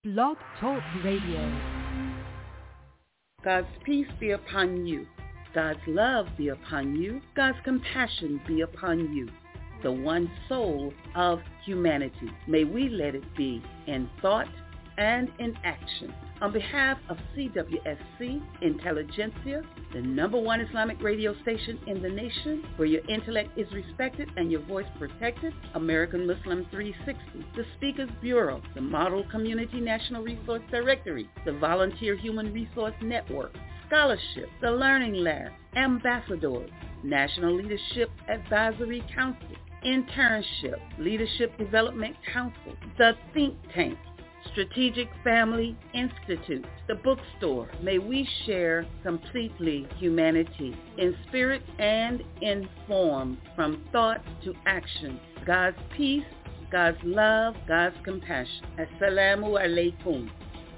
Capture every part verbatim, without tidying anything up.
Blog Talk Radio. God's peace be upon you. God's love be upon you. God's compassion be upon you. The one soul of humanity. May we let it be in thought and in action. On behalf of C W S C Intelligentsia, the number one Islamic radio station in the nation, where your intellect is respected and your voice protected, American Muslim three sixty, the Speakers Bureau, the Model Community National Resource Directory, the Volunteer Human Resource Network, Scholarship, the Learning Lab, Ambassadors, National Leadership Advisory Council, Internship, Leadership Development Council, the Think Tank, Strategic Family Institute, the bookstore. May we share completely humanity in spirit and in form, from thought to action. God's peace, God's love, God's compassion. Assalamu alaikum.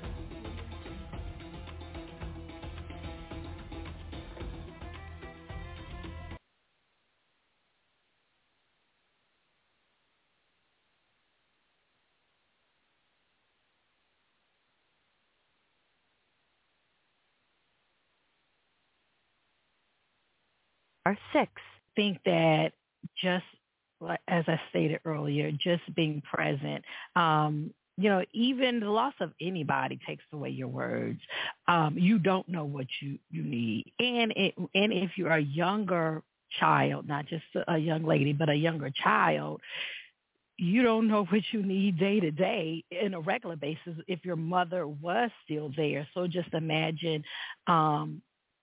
Six, think that just like, as I stated earlier, just being present, um, you know, even the loss of anybody takes away your words. Um, you don't know what you, you need. And it, and if you're a younger child, not just a young lady, but a younger child, you don't know what you need day to day in a regular basis if your mother was still there. So just imagine, um,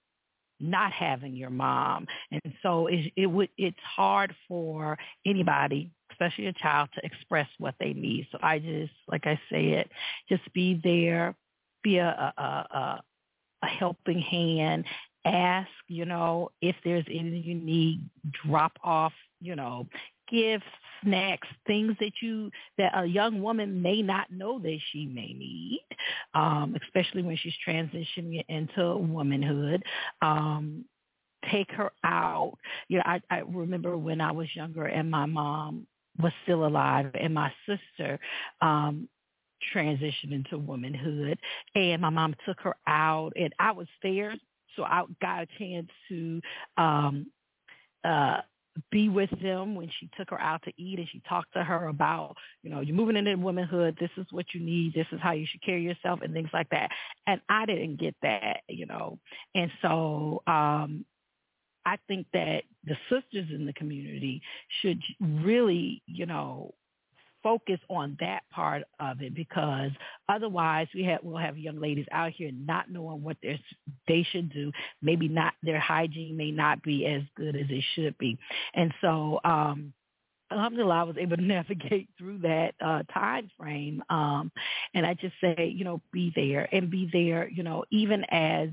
not having your mom. And so it, it would, it's hard for anybody, especially a child, to express what they need. So I just, like I said, just be there, be a, a, a, a helping hand, ask, you know, if there's anything you need, drop off, you know, gifts, snacks, things that you, that a young woman may not know that she may need, um, especially when she's transitioning into womanhood. Um, take her out. You know, I, I remember when I was younger and my mom was still alive and my sister um, transitioned into womanhood, and my mom took her out, and I was there, so I got a chance to um, uh, be with them when she took her out to eat, and she talked to her about, you know, you're moving into womanhood. This is what you need. This is how you should carry yourself and things like that. And I didn't get that, you know. And so um, I think that the sisters in the community should really, you know, focus on that part of it, because otherwise we have we'll have young ladies out here not knowing what they should do. Maybe not, their hygiene may not be as good as it should be. And so um alhamdulillah, I was able to navigate through that uh, time frame. Um, and I just say, you know, be there and be there, you know, even as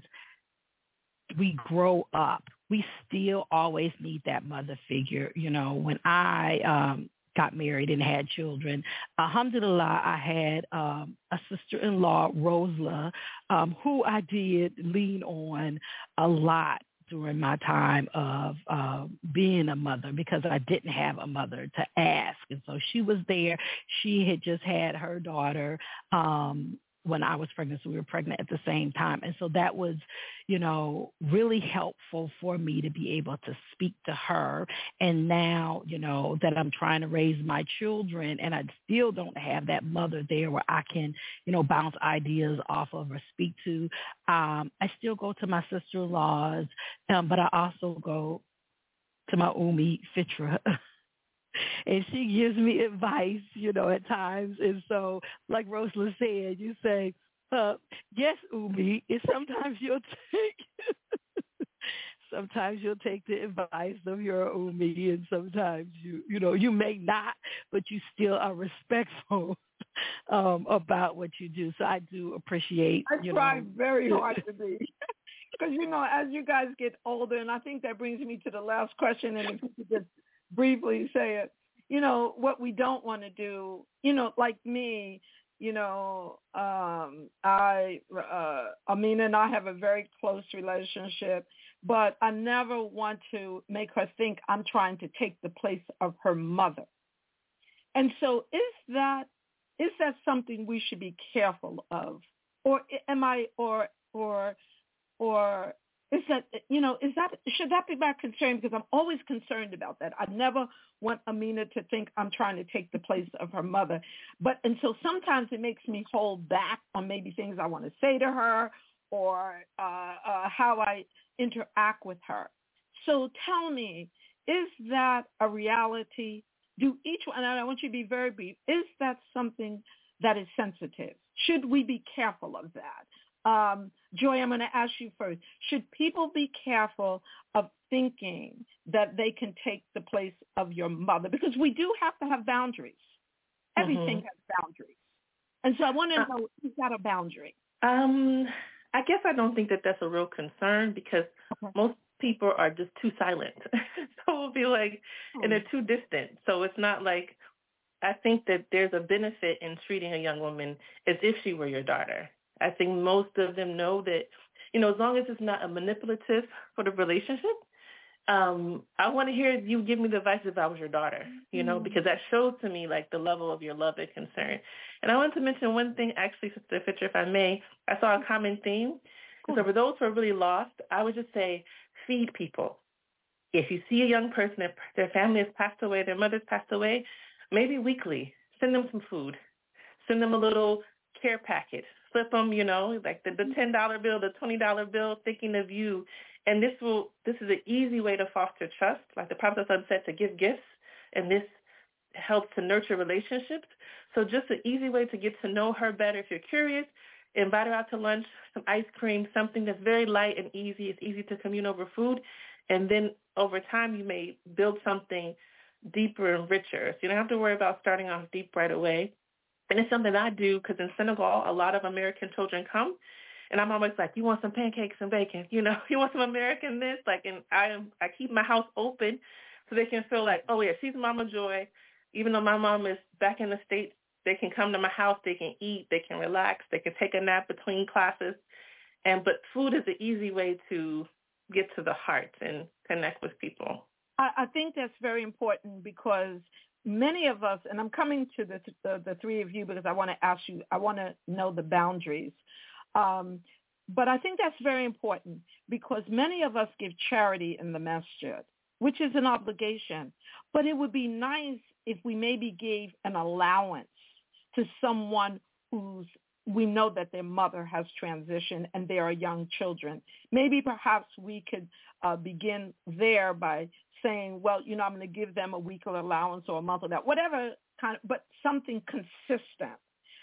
we grow up, we still always need that mother figure. You know, when I um, got married and had children, alhamdulillah, I had um, a sister-in-law, Rosla, um, who I did lean on a lot during my time of uh, being a mother, because I didn't have a mother to ask. And so she was there. She had just had her daughter um, when I was pregnant, so we were pregnant at the same time. And so that was, you know, really helpful for me to be able to speak to her. And now, you know, that I'm trying to raise my children and I still don't have that mother there where I can, you know, bounce ideas off of or speak to. Um, I still go to my sister-in-laws, um, but I also go to my Umi Fitra. And she gives me advice, you know, at times. And so, like Rosla said, you say, uh, yes, Umi, and sometimes you'll take sometimes you'll take the advice of your Umi, and sometimes you, you know, you may not, but you still are respectful um, about what you do. So I do appreciate, I you try know. very hard to be. Because, you know, as you guys get older, and I think that brings me to the last question, and if you could just briefly say it, you know, what we don't want to do, you know, like me, you know, um, I, uh, Amina and I have a very close relationship, but I never want to make her think I'm trying to take the place of her mother. And so is that is that something we should be careful of? Or am I, or, or, or is that, you know, is that, should that be my concern? Because I'm always concerned about that. I never want Amina to think I'm trying to take the place of her mother. But, and so sometimes it makes me hold back on maybe things I want to say to her or uh, uh, how I interact with her. So tell me, is that a reality? Do each one, and I want you to be very brief, is that something that is sensitive? Should we be careful of that? Um, Joy, I'm going to ask you first. Should people be careful of thinking that they can take the place of your mother? Because we do have to have boundaries. Everything mm-hmm. has boundaries. And so I want to know, uh, is that a boundary? Um, I guess I don't think that that's a real concern because okay. most people are just too silent. So it'll be like, mm-hmm. and they're too distant. So it's not like, I think that there's a benefit in treating a young woman as if she were your daughter. I think most of them know that, you know, as long as it's not a manipulative sort of relationship, um, I want to hear you give me the advice if I was your daughter, you know, mm-hmm. because that shows to me, like, the level of your love and concern. And I want to mention one thing, actually, Sister Fitcher, if I may. I saw a common theme. Cool. So for those who are really lost, I would just say feed people. If you see a young person, that their family has passed away, their mother's passed away, maybe weekly, send them some food. Send them a little care packet. Slip them, you know, like the, the ten dollar bill, the twenty dollar bill, thinking of you. And this will, this is an easy way to foster trust. Like the Prophet said, to give gifts, and this helps to nurture relationships. So just an easy way to get to know her better. If you're curious, invite her out to lunch, some ice cream, something that's very light and easy. It's easy to commune over food. And then over time, you may build something deeper and richer. So you don't have to worry about starting off deep right away. And it's something I do because in Senegal, a lot of American children come. And I'm always like, you want some pancakes and bacon? You know, you want some American this? Like, and I am, I keep my house open so they can feel like, oh, yeah, she's Mama Joy. Even though my mom is back in the States, they can come to my house. They can eat. They can relax. They can take a nap between classes. And but food is an easy way to get to the heart and connect with people. I, I think that's very important because many of us, and I'm coming to the, the, the three of you because I want to ask you, I want to know the boundaries. Um, but I think that's very important because many of us give charity in the masjid, which is an obligation. But it would be nice if we maybe gave an allowance to someone who's, we know that their mother has transitioned and they are young children. Maybe perhaps we could uh, begin there by saying, well, you know, I'm going to give them a weekly allowance or a month of that, whatever kind of, but something consistent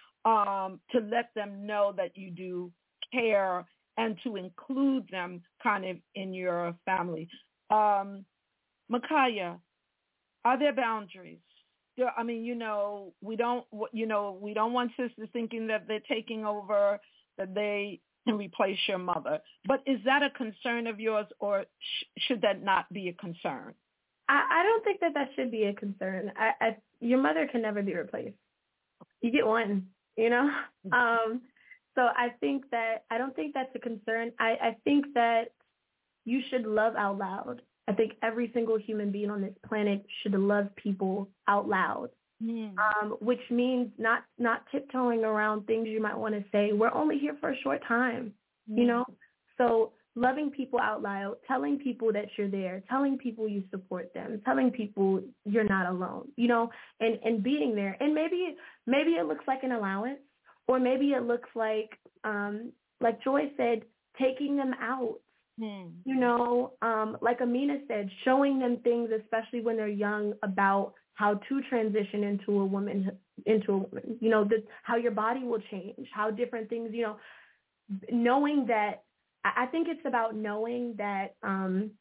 um, to let them know that you do care and to include them kind of in your family. Um, Micaiah, are there boundaries? I mean, you know, we don't, you know, we don't want sisters thinking that they're taking over, that they can replace your mother. But is that a concern of yours, or sh- should that not be a concern? I, I don't think that that should be a concern. I, I, your mother can never be replaced. You get one, you know? Um, so I think that, I don't think that's a concern. I, I think that you should love out loud. I think every single human being on this planet should love people out loud, mm. um, which means not not tiptoeing around things you might want to say. We're only here for a short time, mm. you know? So loving people out loud, telling people that you're there, telling people you support them, telling people you're not alone, you know, and, and being there. And maybe maybe it looks like an allowance, or maybe it looks like, um, like Joy said, taking them out. You know, um, like Amina said, showing them things, especially when they're young, about how to transition into a woman, into a woman, you know, the, how your body will change, how different things, you know, knowing that, I think it's about knowing that, um,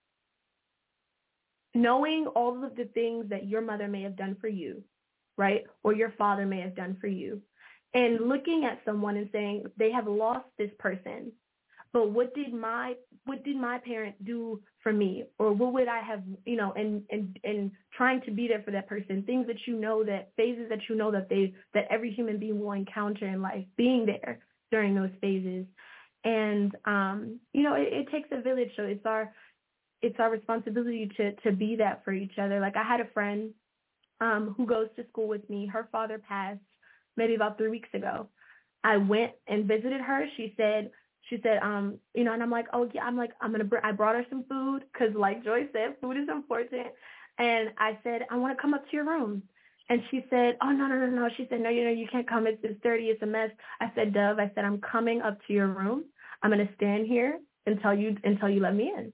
knowing all of the things that your mother may have done for you, right, or your father may have done for you, and looking at someone and saying, they have lost this person, but what did my what did my parent do for me, or what would I have, you know, and, and, and trying to be there for that person, things that you know, that phases that you know that they that every human being will encounter in life, being there during those phases. And um, you know, it, it takes a village, so it's our it's our responsibility to to be that for each other. Like I had a friend um, who goes to school with me. Her father passed maybe about three weeks ago. I went and visited her. She said, she said, um, you know, and I'm like, oh yeah, I'm like, I'm gonna, br- I brought her some food because, like Joy said, food is important. And I said, I want to come up to your room. And she said, oh no, no, no, no. She said, no, you know, you can't come. It's it's dirty. It's a mess. I said, Dove, I said, I'm coming up to your room. I'm gonna stand here until you until you let me in.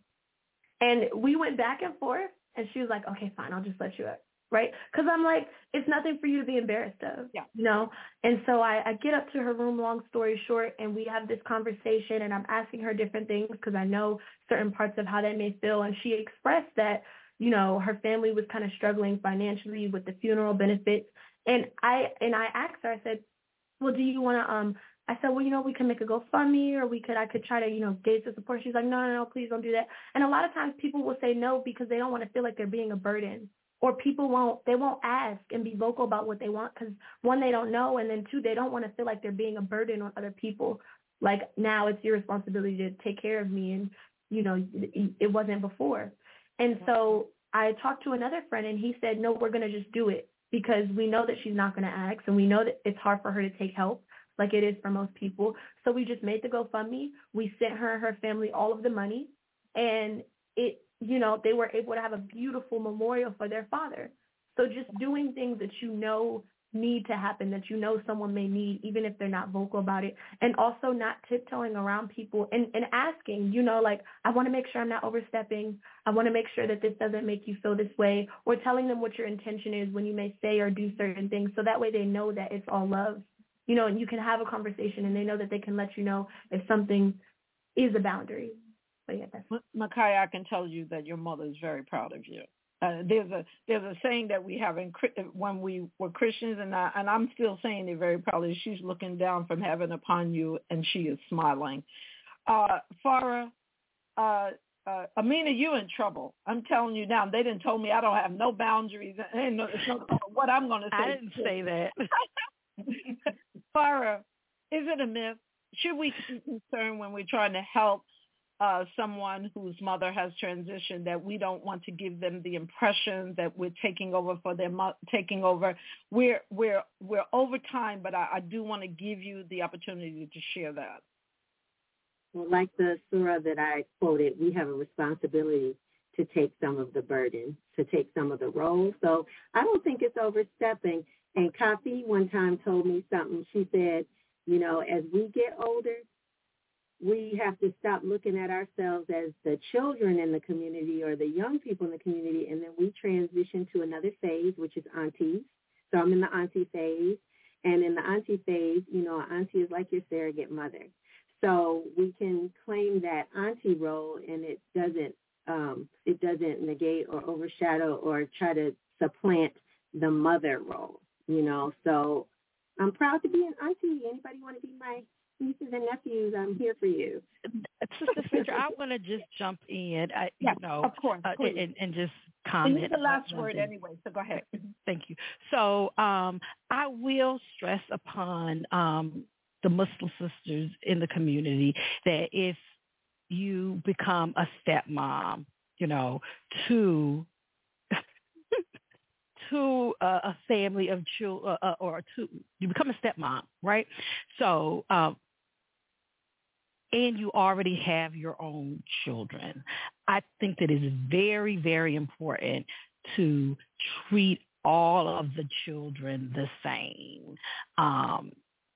And we went back and forth. And she was like, okay, fine, I'll just let you up. Right? Because I'm like, it's nothing for you to be embarrassed of, yeah. you know? And so I, I get up to her room, long story short, and we have this conversation, and I'm asking her different things because I know certain parts of how that may feel. And she expressed that, you know, her family was kind of struggling financially with the funeral benefits. And I and I asked her, I said, well, do you want to, um, I said, well, you know, we can make a GoFundMe, or we could, I could try to, you know, gauge the support. She's like, no, no, no, please don't do that. And a lot of times people will say no because they don't want to feel like they're being a burden. Or people won't, they won't ask and be vocal about what they want because, one, they don't know, and then two, they don't want to feel like they're being a burden on other people. Like, now it's your responsibility to take care of me, and, you know, it wasn't before. And so I talked to another friend, and he said, no, we're going to just do it because we know that she's not going to ask, and we know that it's hard for her to take help like it is for most people. So we just made the GoFundMe. We sent her and her family all of the money, and it, you know, they were able to have a beautiful memorial for their father. So just doing things that you know need to happen, that you know someone may need, even if they're not vocal about it, and also not tiptoeing around people and, and asking, you know, like, I want to make sure I'm not overstepping. I want to make sure that this doesn't make you feel this way, or telling them what your intention is when you may say or do certain things, so that way they know that it's all love, you know, and you can have a conversation and they know that they can let you know if something is a boundary. But yeah, that's Ma'Khia, I can tell you that your mother is very proud of you. Uh, there's a there's a saying that we have in when we were Christians, and I and I'm still saying it very proudly. She's looking down from heaven upon you, and she is smiling. Uh, Farah, uh, uh, Amina, you in trouble. I'm telling you now. They didn't told me I don't have no boundaries. And no, it's not what I'm going to say. I didn't say that. Farah, is it a myth? Should we be concerned when we're trying to help Uh, someone whose mother has transitioned, that we don't want to give them the impression that we're taking over for their mo- taking over? We're we're we're over time, but I, I do want to give you the opportunity to share that. Well, like the surah that I quoted, we have a responsibility to take some of the burden, to take some of the role. So I don't think it's overstepping. And Kafi one time told me something. She said, you know, as we get older, we have to stop looking at ourselves as the children in the community or the young people in the community, and then we transition to another phase, which is aunties. So I'm in the auntie phase, and in the auntie phase, you know, auntie is like your surrogate mother. So we can claim that auntie role, and it doesn't um, it doesn't negate or overshadow or try to supplant the mother role, you know. So I'm proud to be an auntie. Anybody want to be my nieces and nephews? I'm here for you. Sister Phaedra, I want to just jump in, I, yes, you know, of course, uh, and, and just comment. And it's the last word thing. anyway, so go ahead. Thank you. So um, I will stress upon um, the Muslim sisters in the community that if you become a stepmom, you know, to to uh, a family of children, uh, or to you become a stepmom, right? So, um, and you already have your own children, I think that it is very, very important to treat all of the children the same, um,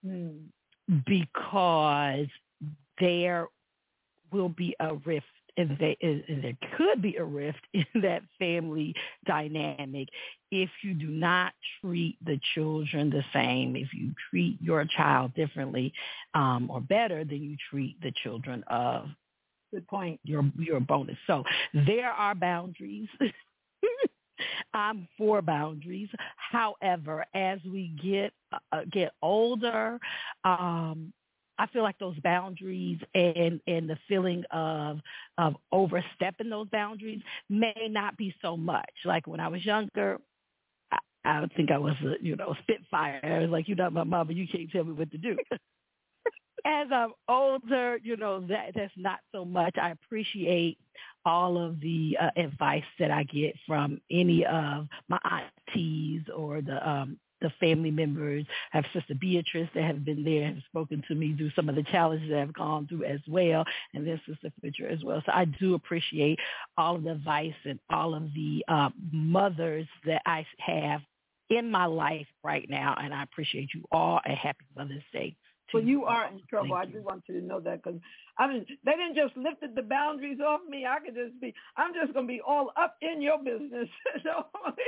because there will be a rift. And there could be a rift in that family dynamic if you do not treat the children the same, if you treat your child differently um, or better than you treat the children of Good point. your your bonus. So there are boundaries. I'm for boundaries. However, as we get uh, get older, um, I feel like those boundaries and, and the feeling of of overstepping those boundaries may not be so much. Like when I was younger, I, I would think I was a, you know, spitfire. I was like, you're not my mama, you can't tell me what to do. As I'm older, you know, that that's not so much. I appreciate all of the uh, advice that I get from any of my aunties or the um, the family members. I have Sister Beatrice that have been there and have spoken to me through some of the challenges that I've gone through as well, and then Sister Fisher as well. So I do appreciate all of the advice and all of the uh, mothers that I have in my life right now, and I appreciate you all, and happy Mother's Day. Well, you are in trouble. I do want you to know that, because I mean, they didn't just lifted the boundaries off me. I could just be, I'm just going to be all up in your business. So,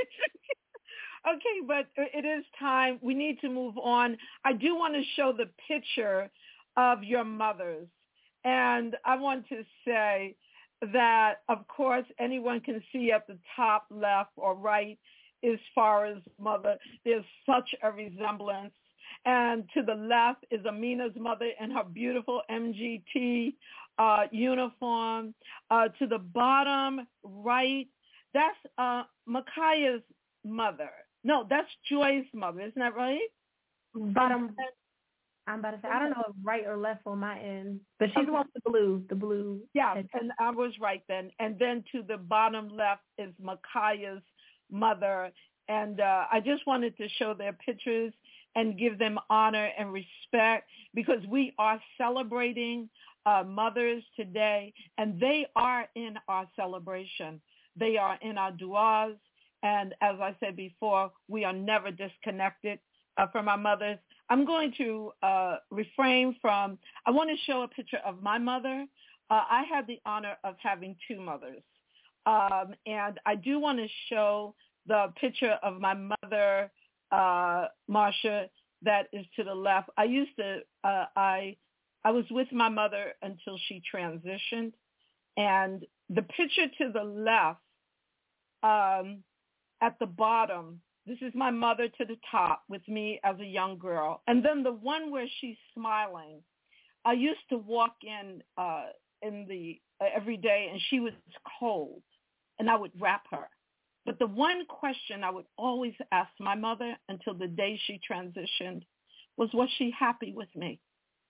okay, but it is time. We need to move on. I do want to show the picture of your mothers. And I want to say that, of course, anyone can see at the top left or right as far as mother, there's such a resemblance. And to the left is Amina's mother in her beautiful M G T uh, uniform. Uh, to the bottom right, that's uh, Makaya's mother. No, that's Joy's mother. Isn't that right? Bottom. I'm about to say, I don't know if right or left on my end, but she's the one with the blue, the blue. Yeah, and I was right then. And then to the bottom left is Makaya's mother. And uh, I just wanted to show their pictures and give them honor and respect, because we are celebrating uh, mothers today, and they are in our celebration. They are in our duas, and as I said before, we are never disconnected uh, from our mothers. I'm going to uh, refrain from, I want to show a picture of my mother. Uh, I had the honor of having two mothers, um, and I do want to show the picture of my mother, uh, Marsha, that is to the left. I used to, uh, I, I was with my mother until she transitioned. And the picture to the left, um, at the bottom, this is my mother to the top with me as a young girl. And then the one where she's smiling, I used to walk in, uh, in the, uh, every day, and she was cold, and I would wrap her. But the one question I would always ask my mother until the day she transitioned was, was she happy with me?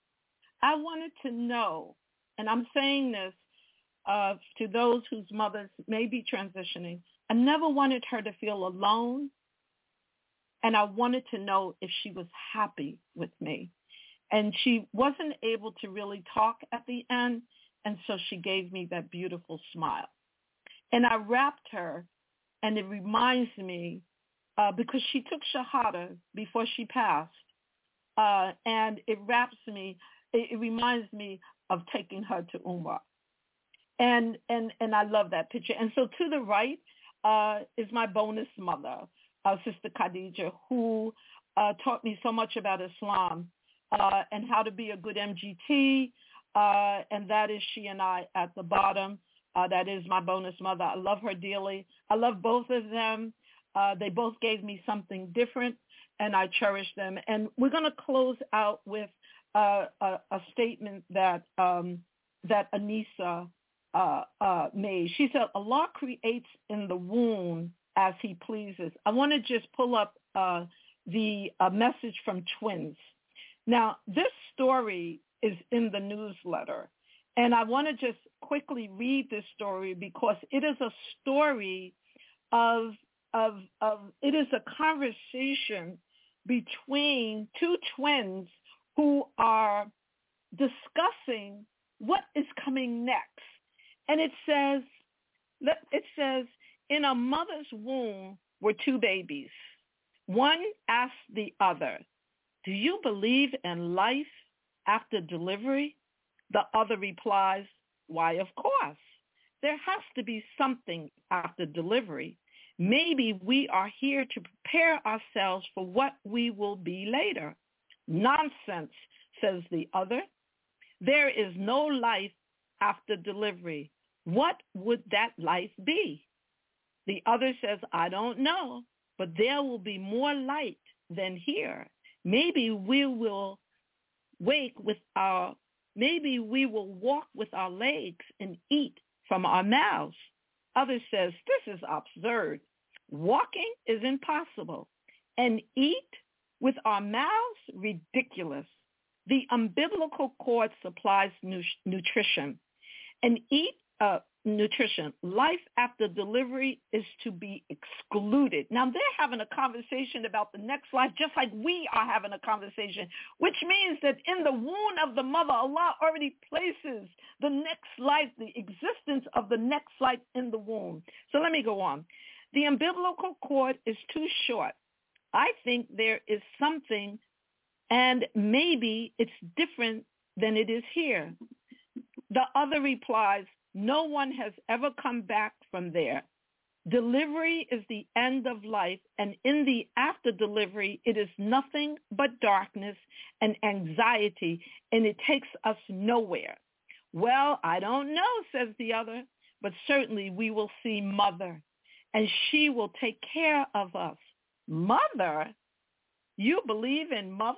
I wanted to know, and I'm saying this uh, to those whose mothers may be transitioning, I never wanted her to feel alone, and I wanted to know if she was happy with me. And she wasn't able to really talk at the end, and so she gave me that beautiful smile. And I wrapped her. And it reminds me, uh, because she took Shahada before she passed, uh, and it wraps me, it, it reminds me of taking her to Umrah. And, and, and I love that picture. And so to the right uh, is my bonus mother, uh, Sister Khadija, who uh, taught me so much about Islam uh, and how to be a good M G T, uh, and that is she and I at the bottom. Uh, that is my bonus mother. I love her dearly. I love both of them. Uh, they both gave me something different, and I cherish them. And we're going to close out with uh, a, a statement that um, that Anissa uh, uh, made. She said, Allah creates in the womb as he pleases. I want to just pull up uh, the uh, message from Twins. Now, this story is in the newsletter. And I want to just quickly read this story because it is a story of, of, of, it is a conversation between two twins who are discussing what is coming next. And it says, it says, in a mother's womb were two babies. One asked the other, do you believe in life after delivery? The other replies, why, of course. There has to be something after delivery. Maybe we are here to prepare ourselves for what we will be later. Nonsense, says the other. There is no life after delivery. What would that life be? The other says, I don't know, but there will be more light than here. Maybe we will wake with our Maybe we will walk with our legs and eat from our mouths. Others says, this is absurd. Walking is impossible. And eat with our mouths? Ridiculous. The umbilical cord supplies nu- nutrition. And eat, uh, nutrition. Life after delivery is to be excluded. Now, they're having a conversation about the next life, just like we are having a conversation, which means that in the womb of the mother, Allah already places the next life, the existence of the next life in the womb. So let me go on. The umbilical cord is too short. I think there is something, and maybe it's different than it is here. The other replies, no one has ever come back from there. Delivery is the end of life, and in the after delivery, it is nothing but darkness and anxiety, and it takes us nowhere. Well, I don't know, says the other, but certainly we will see Mother, and she will take care of us. Mother? You believe in Mother?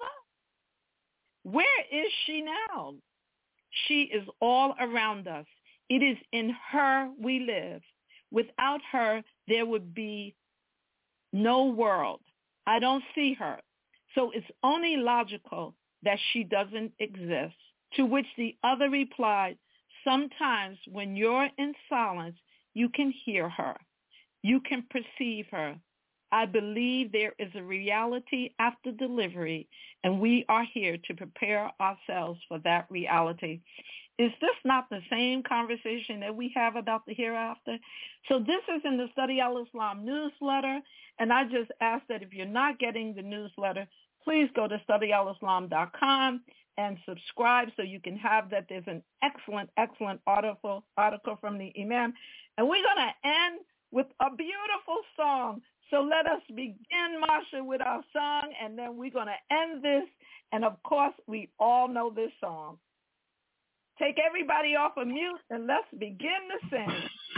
Where is she now? She is all around us. It is in her we live. Without her, there would be no world. I don't see her. So it's only logical that she doesn't exist. To which the other replied, sometimes when you're in silence, you can hear her. You can perceive her. I believe there is a reality after delivery, and we are here to prepare ourselves for that reality. Is this not the same conversation that we have about the hereafter? So this is in the Study Al-Islam newsletter, and I just ask that if you're not getting the newsletter, please go to study al islam dot com and subscribe so you can have that. There's an excellent, excellent article, article from the Imam. And we're going to end with a beautiful song. So let us begin, Marsha, with our song, and then we're going to end this. And, of course, we all know this song. Take everybody off of mute, and let's begin to sing.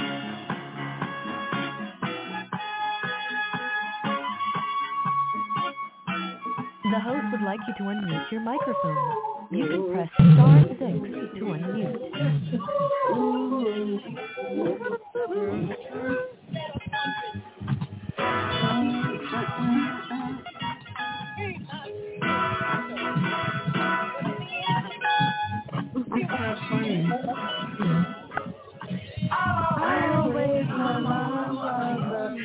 The host would like you to unmute your microphone. You can press star six to unmute. I always my mama.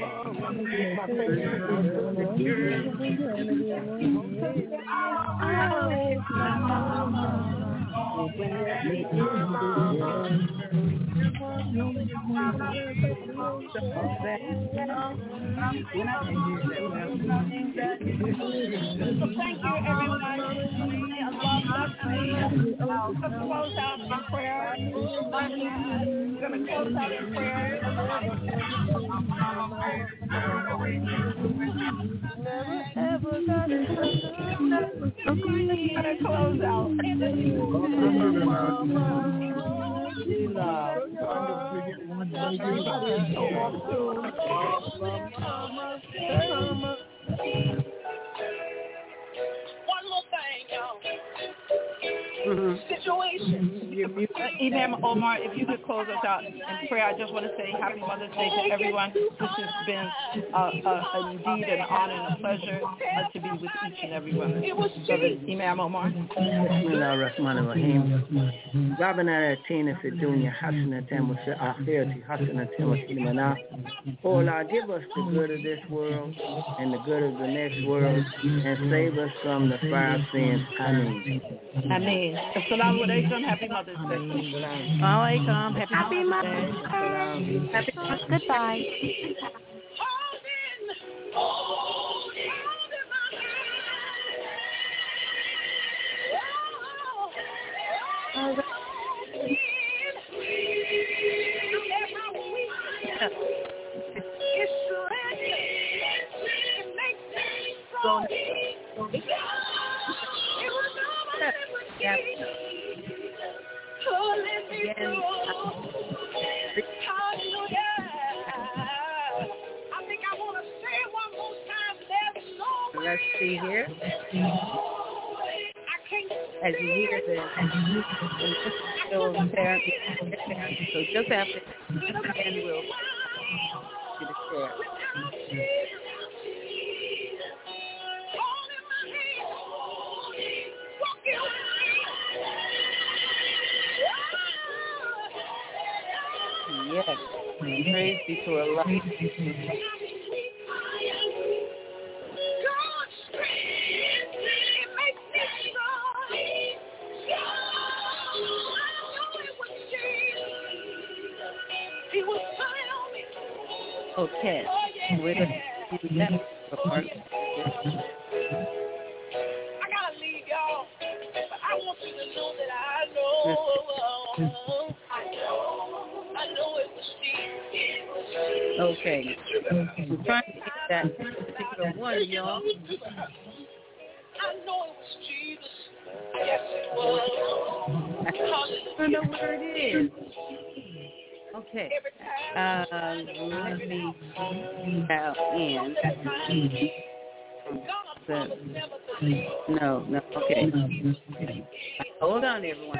I always my mama. So thank you, everyone. May Allah bless you. I'll close out in prayer. I'm going to close out in prayer. Ever got it. I'm going to close out. One more thing, y'all. Mm-hmm. Situations. Imam Omar, if you could close us out in prayer, I just want to say Happy Mother's Day to everyone. This has been uh, uh, indeed an honor and a pleasure uh, to be with each and every one. Brother Imam Omar. Bismillah ar-Rahman ar-Rahim. Rabbana atina fi dunya hasanatan wa fil akhirati hasanatan wa qina adhaban. Oh Allah, give us the good of this world and the good of the next world, and save us from the fire sins. Ameen. Ameen. Assalamu alaikum. Happy Mother's Day. Alaikum. Happy, Happy Mother's Day. Happy Goodbye. Yep. Again, let's see here. As you hear this, still therapy, so just after, and we'll do the share. Yes. Praise be to Allah. Okay. We're going to do that part. I want you to know that I know, I know, I know it was Jesus. Okay. I'm trying to get that particular one, y'all. I know it was Jesus. Yes, it was. I don't know where it is. Okay. Uh, let me dial in. So, no, no, okay. Hold on, everyone.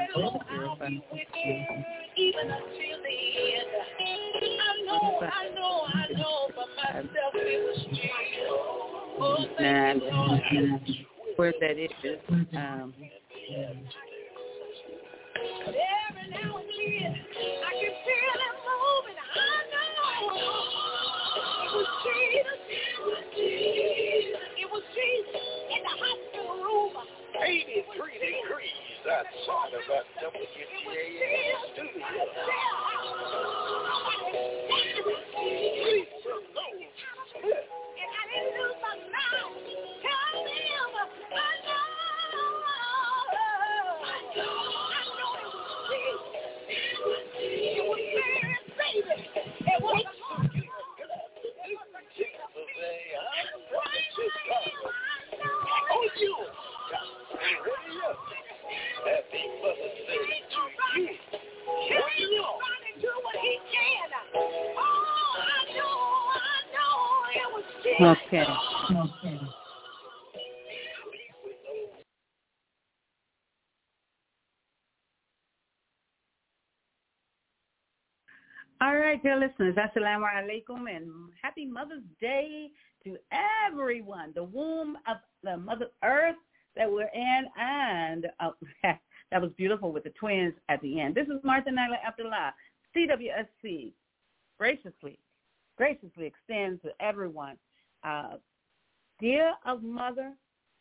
Even until the end, I know, I know, I know for myself it was Jesus. Nah, where that is, um, every now and then, I can feel it moving. I know it was Jesus. It was Jesus. It was Jesus in the hospital room. eighty-three degrees outside of that W G A studio. And I didn't lose my mind. Tell them I know. I know. I know it was Jesus. It was Mary, baby. It was the Lord. Oh, you got radio. Happy Mother's Day to you. Radio. Do what he can. Oh, I know, I know it was Jesus. okay. Okay. All right, dear listeners, assalamu alaikum and happy Mother's Day to everyone. The womb of the Mother Earth that we're in, and uh, that was beautiful with the twins at the end. This is Martha Nyla Abdullah. C W S C graciously, graciously extends to everyone uh, dear of mother,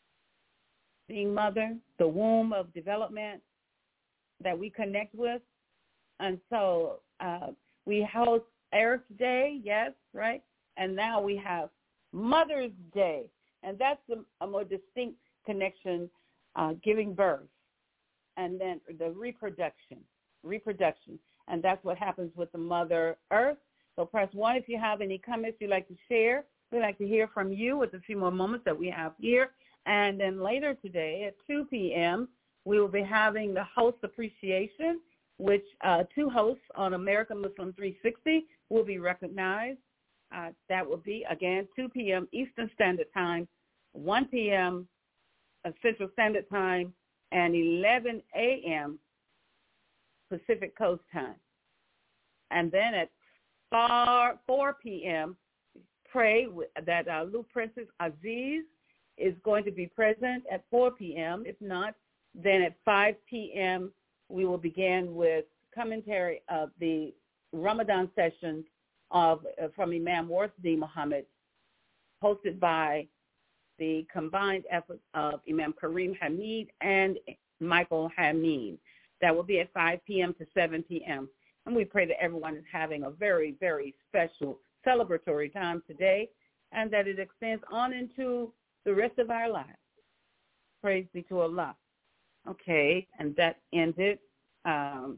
being mother, the womb of development that we connect with, and so. Uh, We host Earth Day, yes, right? And now we have Mother's Day, and that's a, a more distinct connection, uh, giving birth, and then the reproduction, reproduction, and that's what happens with the Mother Earth. So press one if you have any comments you'd like to share. We'd like to hear from you with a few more moments that we have here. And then later today at two p.m., we will be having the host appreciation, which uh, two hosts on American Muslim three sixty will be recognized. Uh, that will be, again, two p.m. Eastern Standard Time, one p.m. Central Standard Time, and eleven a.m. Pacific Coast Time. And then at four p.m., pray that uh, Lou Princess Aziz is going to be present at four p.m. If not, then at five p.m., we will begin with commentary of the Ramadan sessions of uh, from Imam Wardi Muhammad, hosted by the combined efforts of Imam Kareem Hamid and Michael Hamid. That will be at five p.m. to seven p.m. And we pray that everyone is having a very, very special celebratory time today, and that it extends on into the rest of our lives. Praise be to Allah. Okay, and that ended. Um,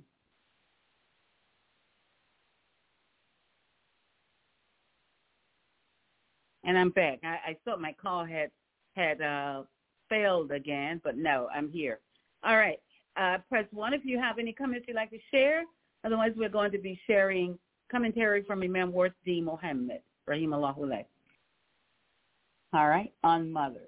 and I'm back. I, I thought my call had had uh, failed again, but no, I'm here. All right, uh, press one if you have any comments you'd like to share. Otherwise, we're going to be sharing commentary from Imam Wardi Muhammad, rahimahullah alayh. All right, on mothers.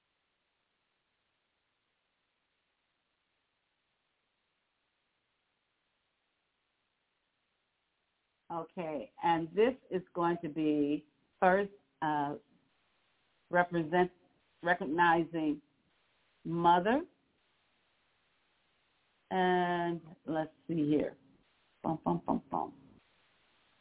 Okay, and this is going to be first uh, represent recognizing mother, and let's see here. Bum, bum, bum, bum.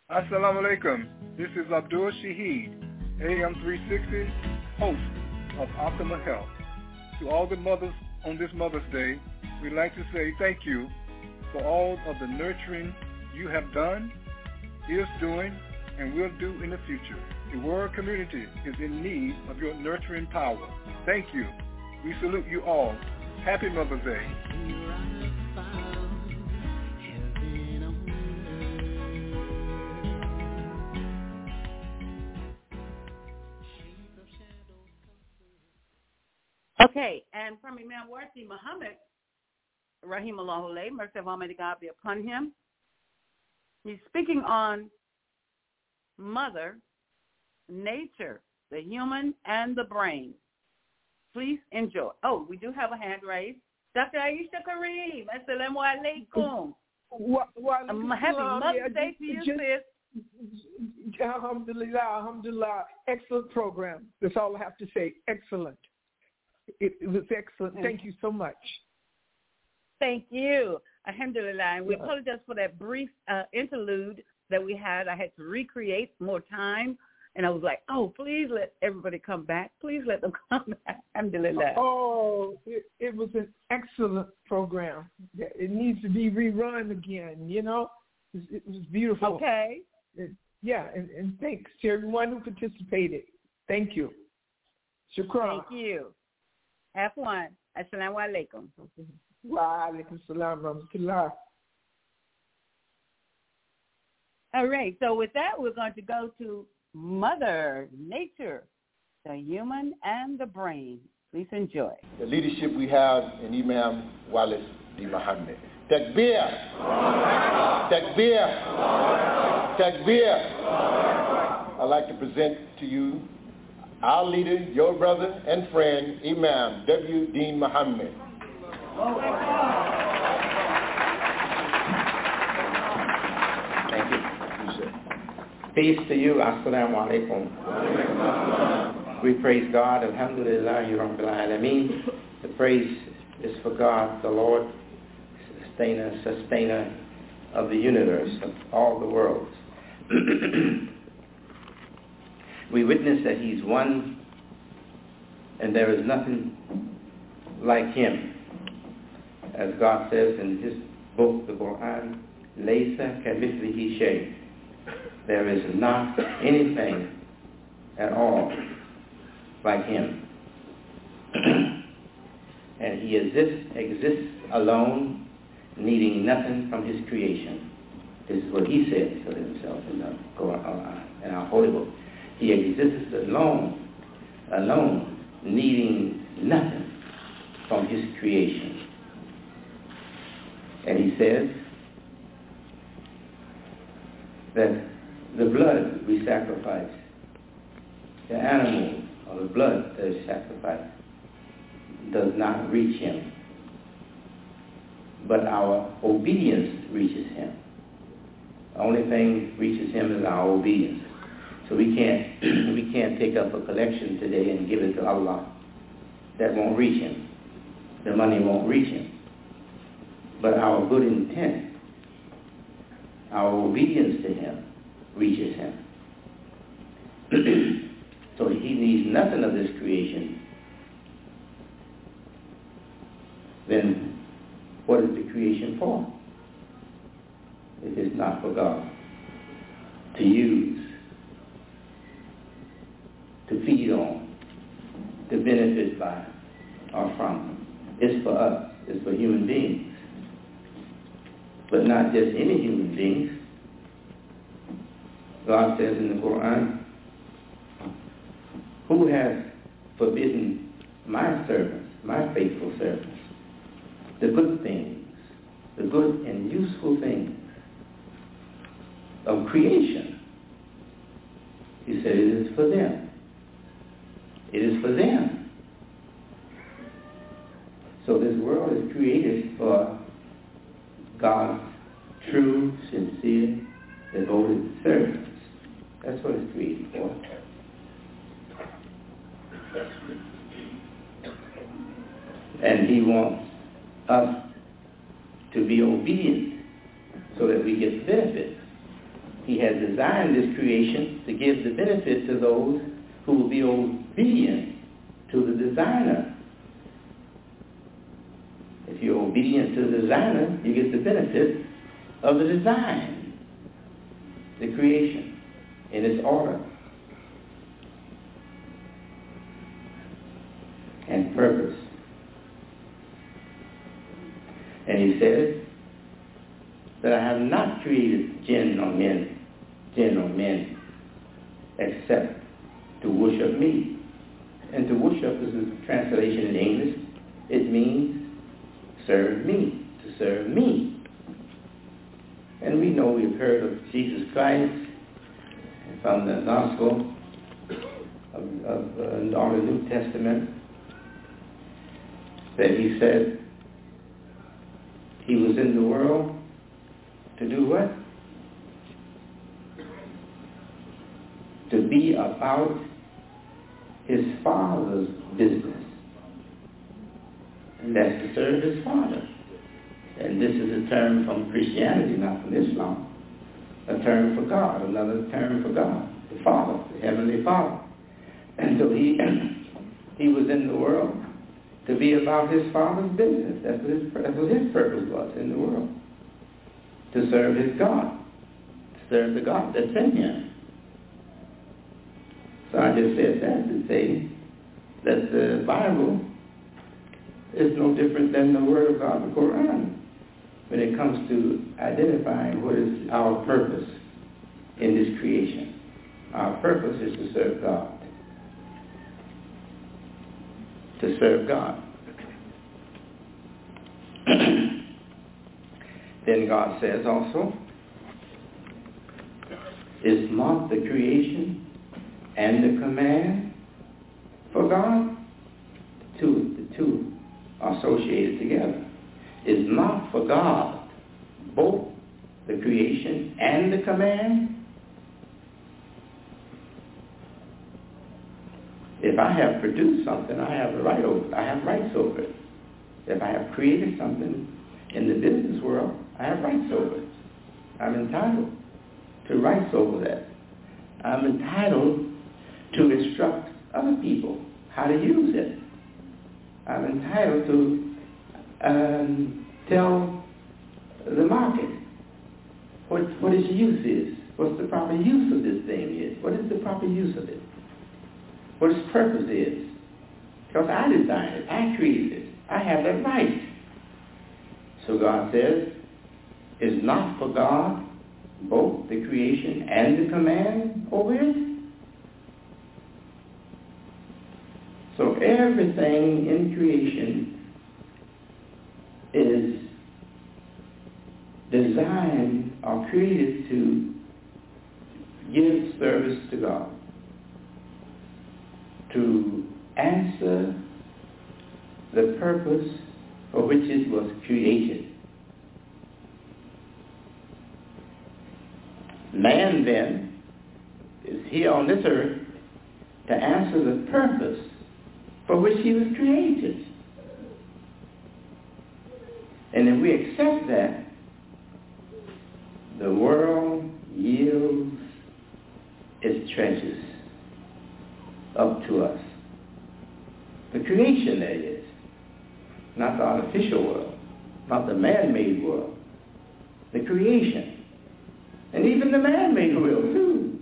Assalamu alaikum. This is Abdul Shaheed, A M three sixty, host of Optimal Health. To all the mothers on this Mother's Day, we'd like to say thank you for all of the nurturing you have done, is doing, and will do in the future. The world community is in need of your nurturing power. Thank you. We salute you all. Happy Mother's Day. Okay, and from Imam Warsi Muhammad, Rahimahullah, mercy of Almighty God be upon him. He's speaking on Mother Nature, the human and the brain. Please enjoy. Oh, we do have a hand raised. Doctor Aisha Kareem, assalamu alaikum. Wa- wa- Um, happy Mother's Day to you, just- sis. Alhamdulillah, alhamdulillah. Excellent program. That's all I have to say. Excellent. It, it was excellent. Thank you so much. Thank you. Alhamdulillah. And we apologize for that brief uh, interlude that we had. I had to recreate more time. And I was like, oh, please let everybody come back. Please let them come back. Alhamdulillah. Oh, it, it was an excellent program. It needs to be rerun again, you know? It, it was beautiful. Okay. It, yeah, and, and thanks to everyone who participated. Thank you. Shukran. Thank you. Have one. Assalamu alaikum. Wa alaikum salam rahmatullah. All right. So with that, we're going to go to Mother Nature, the human and the brain. Please enjoy. The leadership we have in Imam Wallace D. Muhammad. Takbir! Takbir! Takbir! I'd like to present to you our leader, your brother and friend, Imam W. Dean Muhammad. Thank you. Peace to you. Assalamu alaikum. We praise God. Alhamdulillah, Rabbil Alameen. The praise is for God, the Lord, sustainer, sustainer of the universe, of all the worlds. We witness that he's one and there is nothing like him. As God says in his book, the Quran, Laysa kamithlihi shay. There is not anything at all like him. And he exists, exists alone, needing nothing from his creation. This is what he says of himself in the Quran, in our holy book. He exists alone, alone, needing nothing from his creation. And he says that the blood we sacrifice, the animal or the blood that is sacrificed, does not reach him. But our obedience reaches him. The only thing reaches him is our obedience. So we can't we can't take up a collection today and give it to Allah. That won't reach him. The money won't reach him. But our good intent, our obedience to him, reaches him. So he needs nothing of this creation. Then what is the creation for? If it's not for God to use, to feed on, to benefit by, or from. It's for us. It's for human beings. But not just any human beings. God says in the Quran, who has forbidden my servants, my faithful servants, the good things, the good and useful things of creation? He said it is for them. It is for them. So this world is created for God's true, sincere, devoted servants. That's what it's created for. And he wants us to be obedient so that we get benefit. he has designed this creation to give the benefit to those who will be obedient to the designer. If you're obedient to the designer, you get the benefit of the design, the creation, in its order and purpose. And he says that I have not created jinn or men, jinn or men, except to worship me. And to worship is a translation in English. It means serve me, to serve me. And we know we've heard of Jesus Christ from the Gospel of, of uh, all the New Testament, that he said he was in the world to do what? To be about his Father's business. And that's to serve his Father. And this is a term from Christianity, not from Islam. A term for God, another term for God, the Father, the Heavenly Father. And so he, he was in the world to be about his Father's business. That's what his, that's what his purpose was in the world. To serve his God. To serve the God that's in him. So I just said that to say that the Bible is no different than the Word of God, the Quran, when it comes to identifying what is our purpose in this creation. Our purpose is to serve God. To serve God. Then God says also, is not the creation and the command for God? The two, the two are associated together. Is not for God both the creation and the command? If I have produced something, I have the right over it. I have rights over it. If I have created something in the business world, I have rights over it. I'm entitled to rights over that. I'm entitled to instruct other people how to use it. I'm entitled to um, tell the market what, what its use is, what the proper use of this thing is, what is the proper use of it, what its purpose is. Because I designed it, I created it, I have that right. So God says, is not for God both the creation and the command over it? So everything in creation is designed or created to give service to God, to answer the purpose for which it was created. Man then is here on this earth to answer the purpose for which he was created. And if we accept that, the world yields its treasures up to us. The creation, that is. Not the artificial world, not the man-made world. The creation. And even the man-made world, too.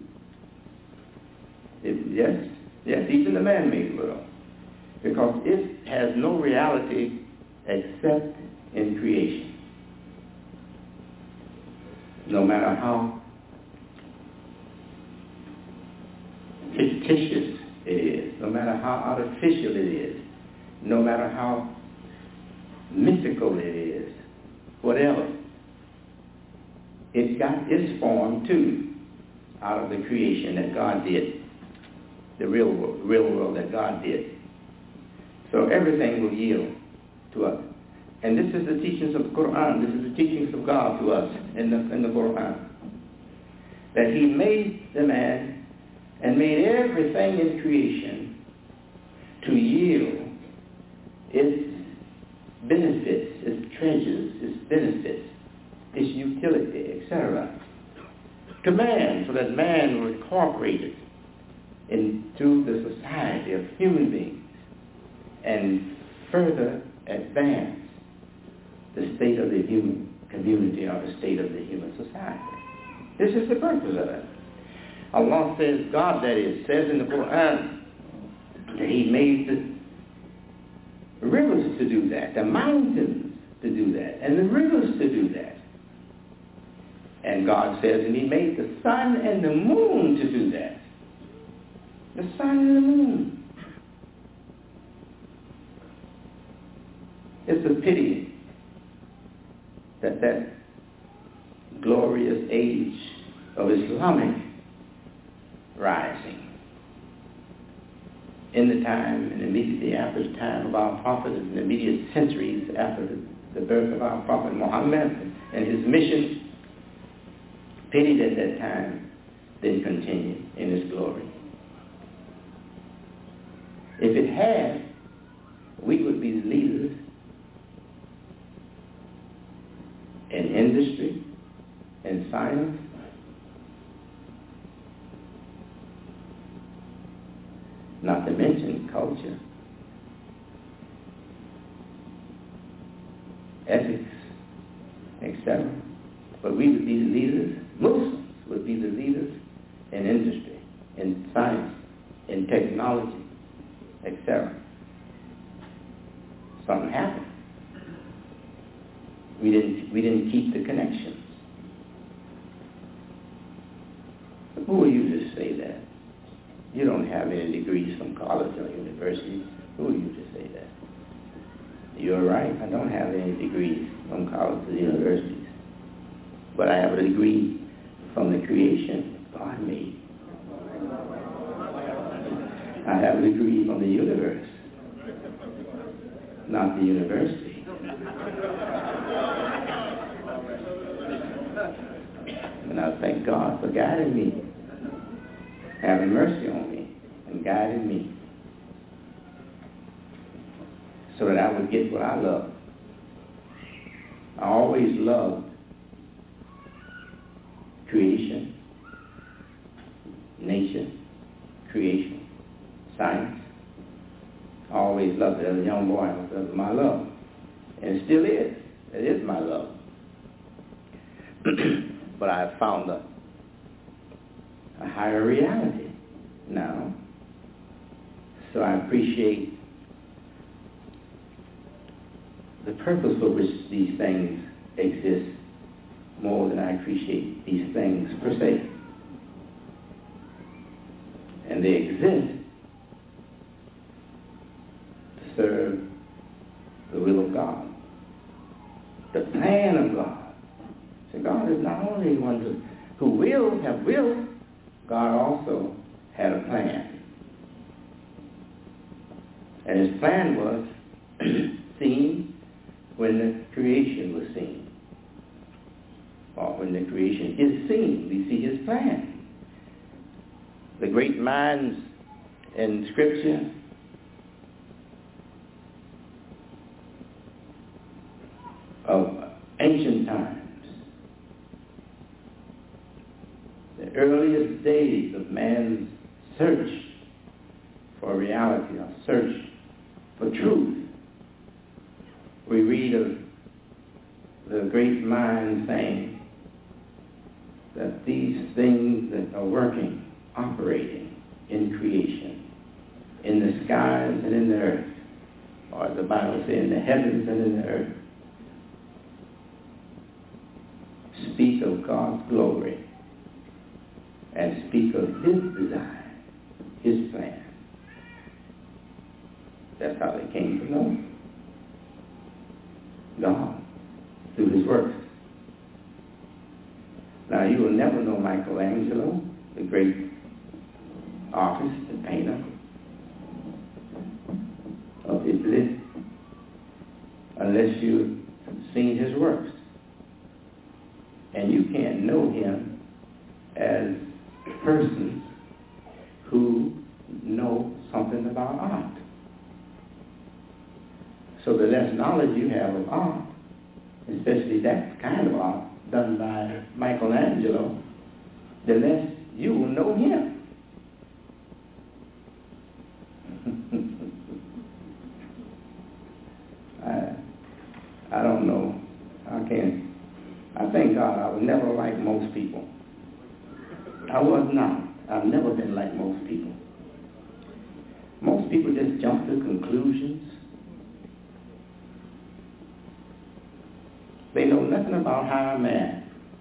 It, yes, yes, even the man-made world. Because it has no reality except in creation. No matter how fictitious it is, no matter how artificial it is, no matter how mythical it is, whatever, it got its form too out of the creation that God did, the real world, real world that God did. So everything will yield to us. And this is the teachings of the Quran. This is the teachings of God to us in the, in the Quran. That he made the man and made everything in creation to yield its benefits, its treasures, its benefits, its utility, et cetera, command so that man was incorporated into the society of human beings and further advance the state of the human community or the state of the human society. This is the purpose of it. Allah says, God that is, says in the Quran that he made the rivers to do that, the mountains to do that, and the rivers to do that. And God says, and he made the sun and the moon to do that. The sun and the moon. It's a pity that that glorious age of Islamic rising in the time and immediately after the time of our prophet and the immediate centuries after the, the birth of our prophet Muhammad and his mission, pity that that time didn't continue in its glory. If it had, we would be the leaders in industry, in science, not to mention culture, ethics, et cetera. But we would be the leaders, Muslims would be the leaders in industry, in science, in technology, et cetera. Something happened. We didn't, we didn't keep the connections. Who are you to say that? You don't have any degrees from college or university. Who are you to say that? You're right. I don't have any degrees from college or universities. But I have a degree from the creation God made. I have a degree from the universe, not the university. And I thank God for guiding me, having mercy on me, and guiding me so that I would get what I love. I always loved creation, nature, creation, science. I always loved it as a young boy. That was my love. And it still is. It is my love. But I have found a, a higher reality now. So I appreciate the purpose for which these things exist more than I appreciate these things per se. And they exist to serve the will of God, the plan of God. So God is not only one who, who will have will, God also had a plan. And his plan was seen when the creation was seen. Or when the creation is seen, we see his plan. The great minds in Scripture of ancient times, the earliest days of man's search for reality, or search for truth, we read of the great mind saying that these things that are working, operating in creation, in the skies and in the earth, or the Bible says in the heavens and in the earth, speak of God's glory and speak of his design, his plan. That's how they came to know God through his works. Now, you will never know Michelangelo, the great artist and painter of Italy, unless you've seen his works. And you can't know him as persons who know something about art. So the less knowledge you have of art, especially that kind of art done by Michelangelo, the less you will know him. I, I don't know. I can't. I thank God I was never like most people. I was not. I've never been like most people. Most people just jump to conclusions. They know nothing about higher math.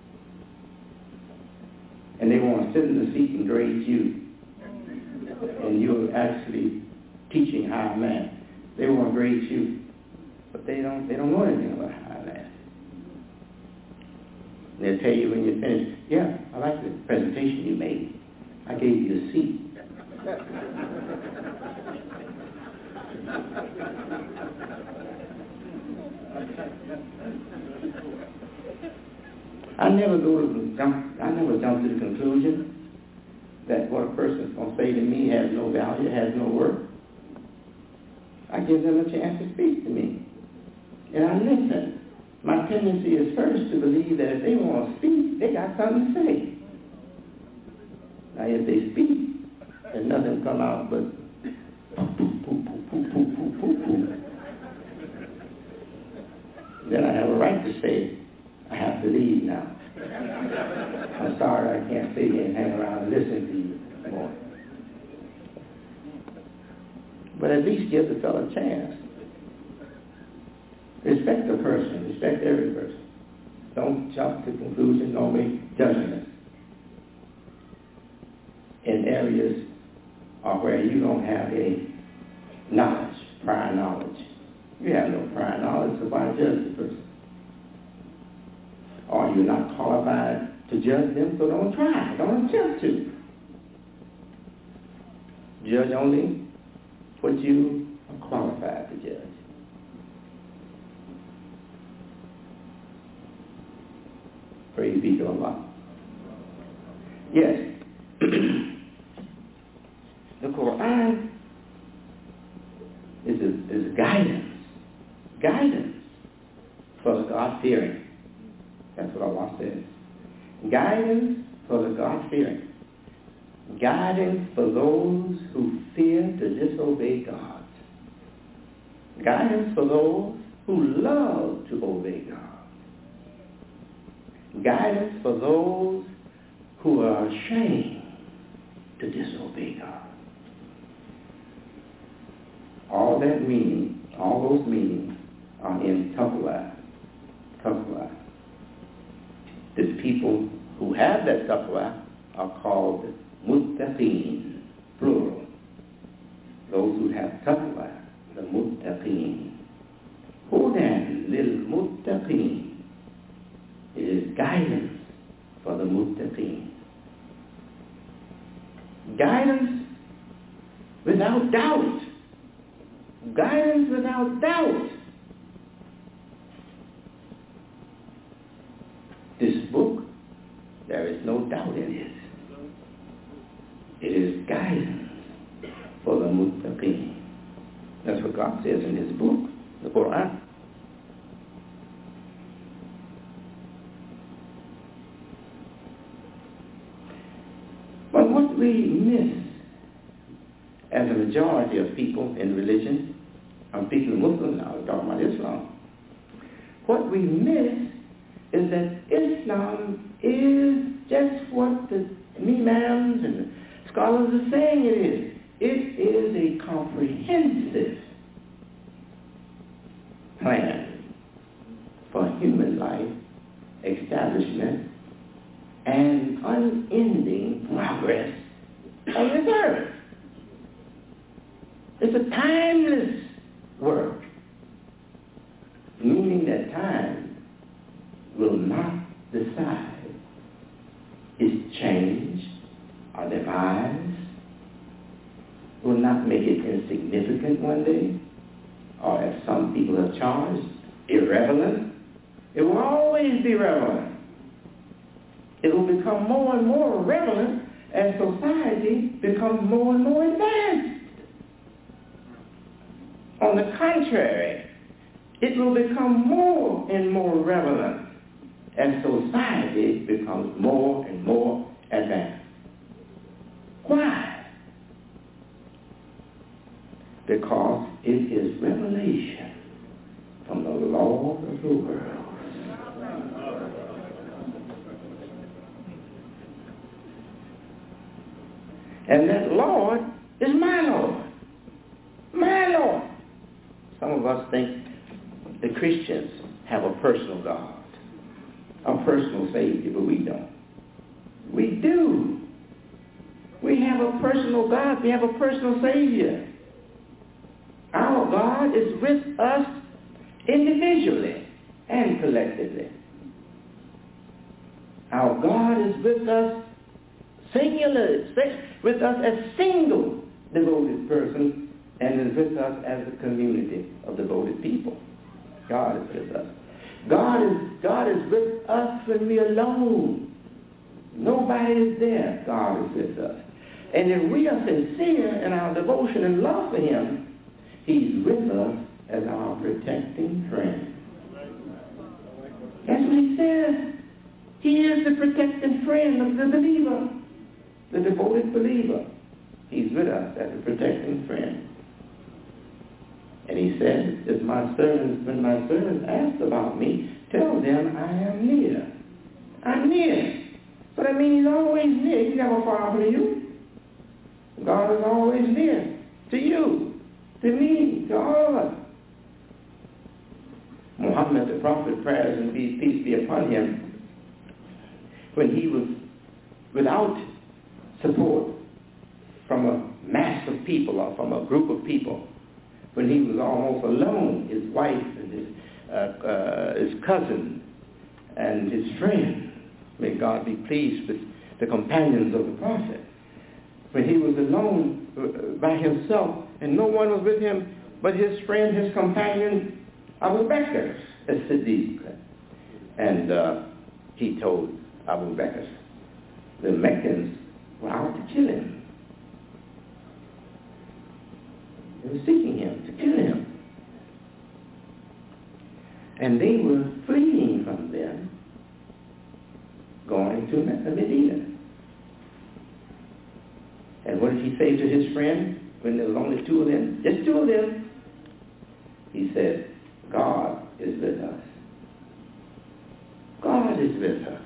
And they want to sit in the seat and grade you. And you're actually teaching higher math. They want to grade you. But they don't, they don't know anything about higher math. They'll tell you when you're finished, yeah, I like the presentation you made. I gave you a C. I never go to the jump, I never jump to the conclusion that what a person is going to say to me has no value, has no worth. I give them a chance to speak to me. And I listen. My tendency is first to believe that if they want to speak, they got something to say. Now, if they speak, and nothing come out but poof, poof, poof, poof, poof, poof, poof, poof, then I have a right to say, I have to leave now. I'm sorry I can't stay here and hang around and listen to you more. But at least give the fellow a chance. Respect the person. Respect every person. Don't jump to conclusions. Don't make judgments in areas or where you don't have a knowledge, prior knowledge. You have no prior knowledge, so why judge the person? Or you're not qualified to judge them, so don't try. Don't attempt to. Judge only what you are qualified to judge. Praise be to Allah. Yes. The Quran is a, is a guidance. Guidance for the God-fearing. That's what Allah says. Guidance for the God-fearing. Guidance for those who fear to disobey God. Guidance for those who love to obey God. Guidance for those who are ashamed to disobey God. All that meaning, all those meanings are in taqwa. Taqwa. The people who have that taqwa are called muttaqeen, plural. Those who have taqwa, the muttaqeen. Hudan lil muttaqeen. It is guidance for the muttaqeen. Guidance without doubt. Guidance without doubt. This book, there is no doubt in it. It is guidance for the muttaqeen. That's what God says in his book, the Quran. But what we miss as a majority of people in religion, I'm speaking of Muslims now, I'm talking about Islam, what we miss is that Islam is just what the imams and the scholars are saying it is. It is a comprehensive plan for human life, establishment, and unending progress on this earth. It's a timeless work, meaning that time will not decide its change or demise, will not make it insignificant one day, or as some people have charged, irrelevant. It will always be relevant. It will become more and more relevant as society becomes more and more advanced. On the contrary, it will become more and more relevant as society becomes more and more advance. Why? Because it is revelation from the Lord of the world. And that Lord is my Lord. My Lord. Some of us think the Christians have a personal God, a personal Savior, but we don't. We do. We have a personal God. We have a personal Savior. Our God is with us individually and collectively. Our God is with us singular, with us as single devoted person, and is with us as a community of devoted people. God is with us. God is, God is with us when we're alone. Nobody is there. God is with us. And if we are sincere in our devotion and love for him, he's with us as our protecting friend. That's what he says. He is the protecting friend of the believer, the devoted believer. He's with us as a protecting friend. And he said, if my servants, when my servants ask about me, tell them I am near. I'm near. So that means he's always near. He's never far from you. God is always near to you, to me, to all of us. Muhammad, the prophet, prayers and peace be upon him, when he was without support from a mass of people or from a group of people, when he was almost alone, his wife and his, uh, uh, his cousin and his friend, may God be pleased with the companions of the prophet, when he was alone by himself and no one was with him but his friend, his companion, Abu Bakr as-Siddiq. And uh, he told Abu Bakr, the Meccans were out to kill him. They were seeking him, to kill him. And they were fleeing from them, going to Medina. And what did he say to his friend when there was only two of them? Just two of them. He said, God is with us. God is with us.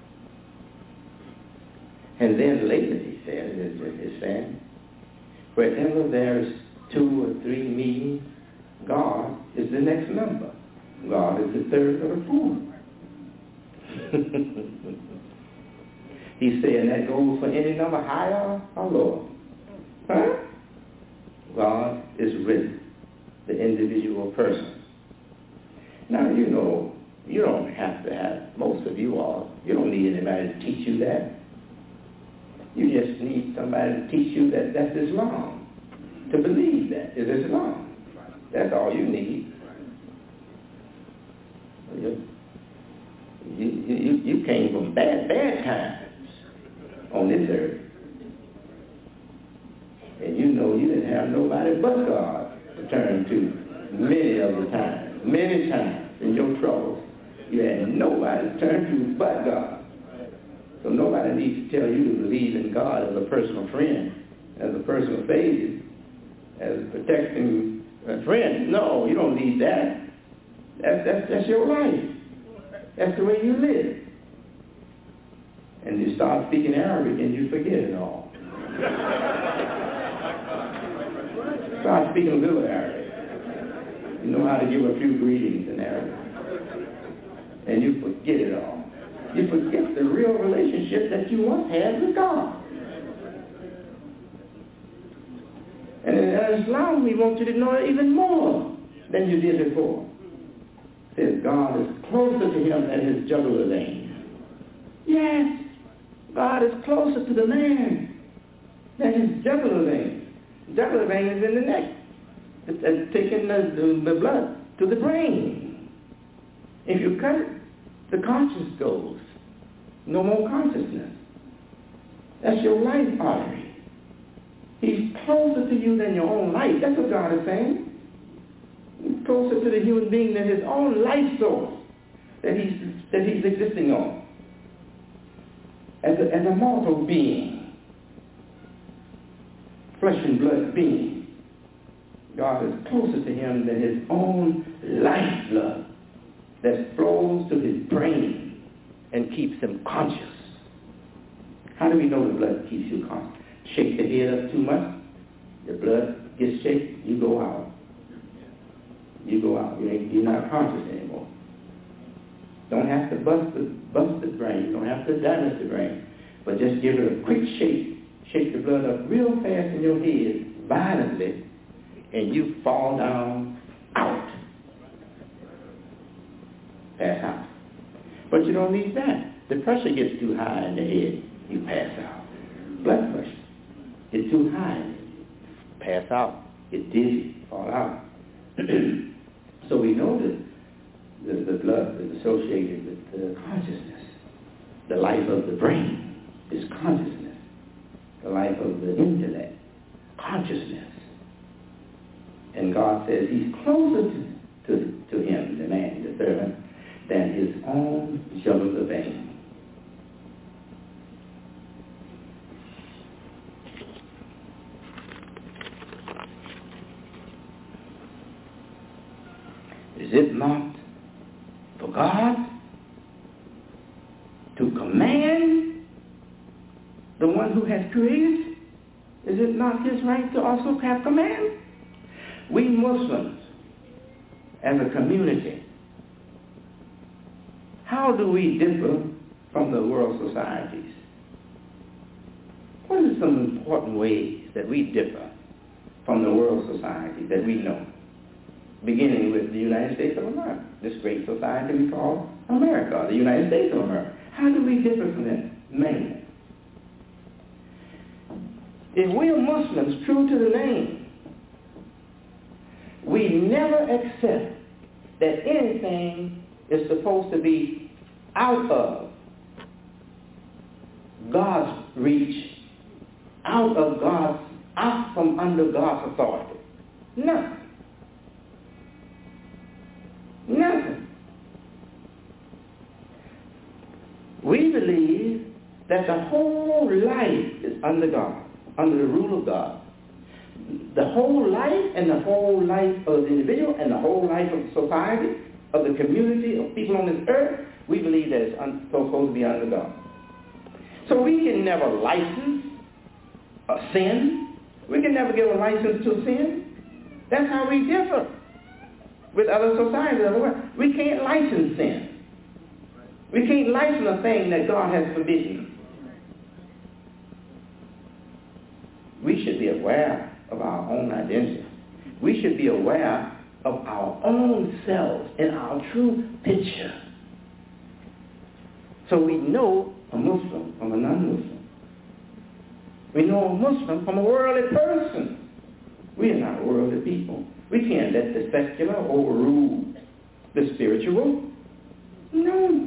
And then later he said, in his saying, wherever there is two or three meetings, God is the next number. God is the third or the fourth. He said that goes for any number, higher or lower. Huh? God is with the individual person. Now, you know, you don't have to have, most of you all, you don't need anybody to teach you that. You just need somebody to teach you that that's Islam. To believe that is Islam. That's all you need. You, you, you came from bad, bad times on this earth. And you know you didn't have nobody but God to turn to many of the times. Many times in your troubles, you had nobody to turn to but God. So nobody needs to tell you to believe in God as a personal friend, as a personal savior, as a protecting friend. No, you don't need that. That's, that's, that's your life. That's the way you live. And you start speaking Arabic and you forget it all. Start speaking a little Arabic. You know how to give a few greetings in Arabic. And you forget it all. You forget the real relationship that you once had with God. And in Islam, we want you to know it even more than you did before. It says God is closer to him than his jugular vein. Yes, God is closer to the man than his jugular vein. Jugular vein is in the neck. It's, it's taking the, the, the blood to the brain. If you cut it, the conscience goes. No more consciousness. That's your life artery. He's closer to you than your own life. That's what God is saying. He's closer to the human being than his own life source that he's, that he's existing on. as a, as a mortal being, flesh and blood being. God is closer to him than his own lifeblood that flows to his brain and keeps him conscious. How do we know the blood keeps you conscious? Shake the head up too much, the blood gets shaken, you go out. You go out. You ain't, you're not conscious anymore. Don't have to bust the, bust the brain. Don't have to damage the brain. But just give it a quick shake. Shake the blood up real fast in your head, violently, and you fall down out. Pass out. But you don't need that. The pressure gets too high in the head, you pass out. Blood pressure gets too high, pass out. Get dizzy, fall out. So we know that the, the blood is associated with the consciousness. The life of the brain is consciousness. The life of the intellect, consciousness. And God says he's closer to, to, to him, the man, the servant, than his own jugular vein. Is it not for God to command the one who has created? Is it not his right to also have command? We Muslims, as a community, how do we differ from the world societies? What are some important ways that we differ from the world society that we know? Beginning with the United States of America, this great society we call America, the United States of America. How do we differ from them? Mainly, if we are Muslims, true to the name, we never accept that anything is supposed to be out of God's reach, out of God's, out from under God's authority. Nothing. Nothing. We believe that the whole life is under God, under the rule of God. The whole life and the whole life of the individual and the whole life of the society, of the community, of people on this earth, we believe that it's un- supposed to be under God. So we can never license a sin. We can never give a license to sin. That's how we differ with other societies of the world. We can't license sin. We can't license a thing that God has forbidden. We should be aware of our own identity. We should be aware of our own selves and our true picture. So we know a Muslim from a non-Muslim. We know a Muslim from a worldly person. We are not worldly people. We can't let the secular overrule the spiritual. No.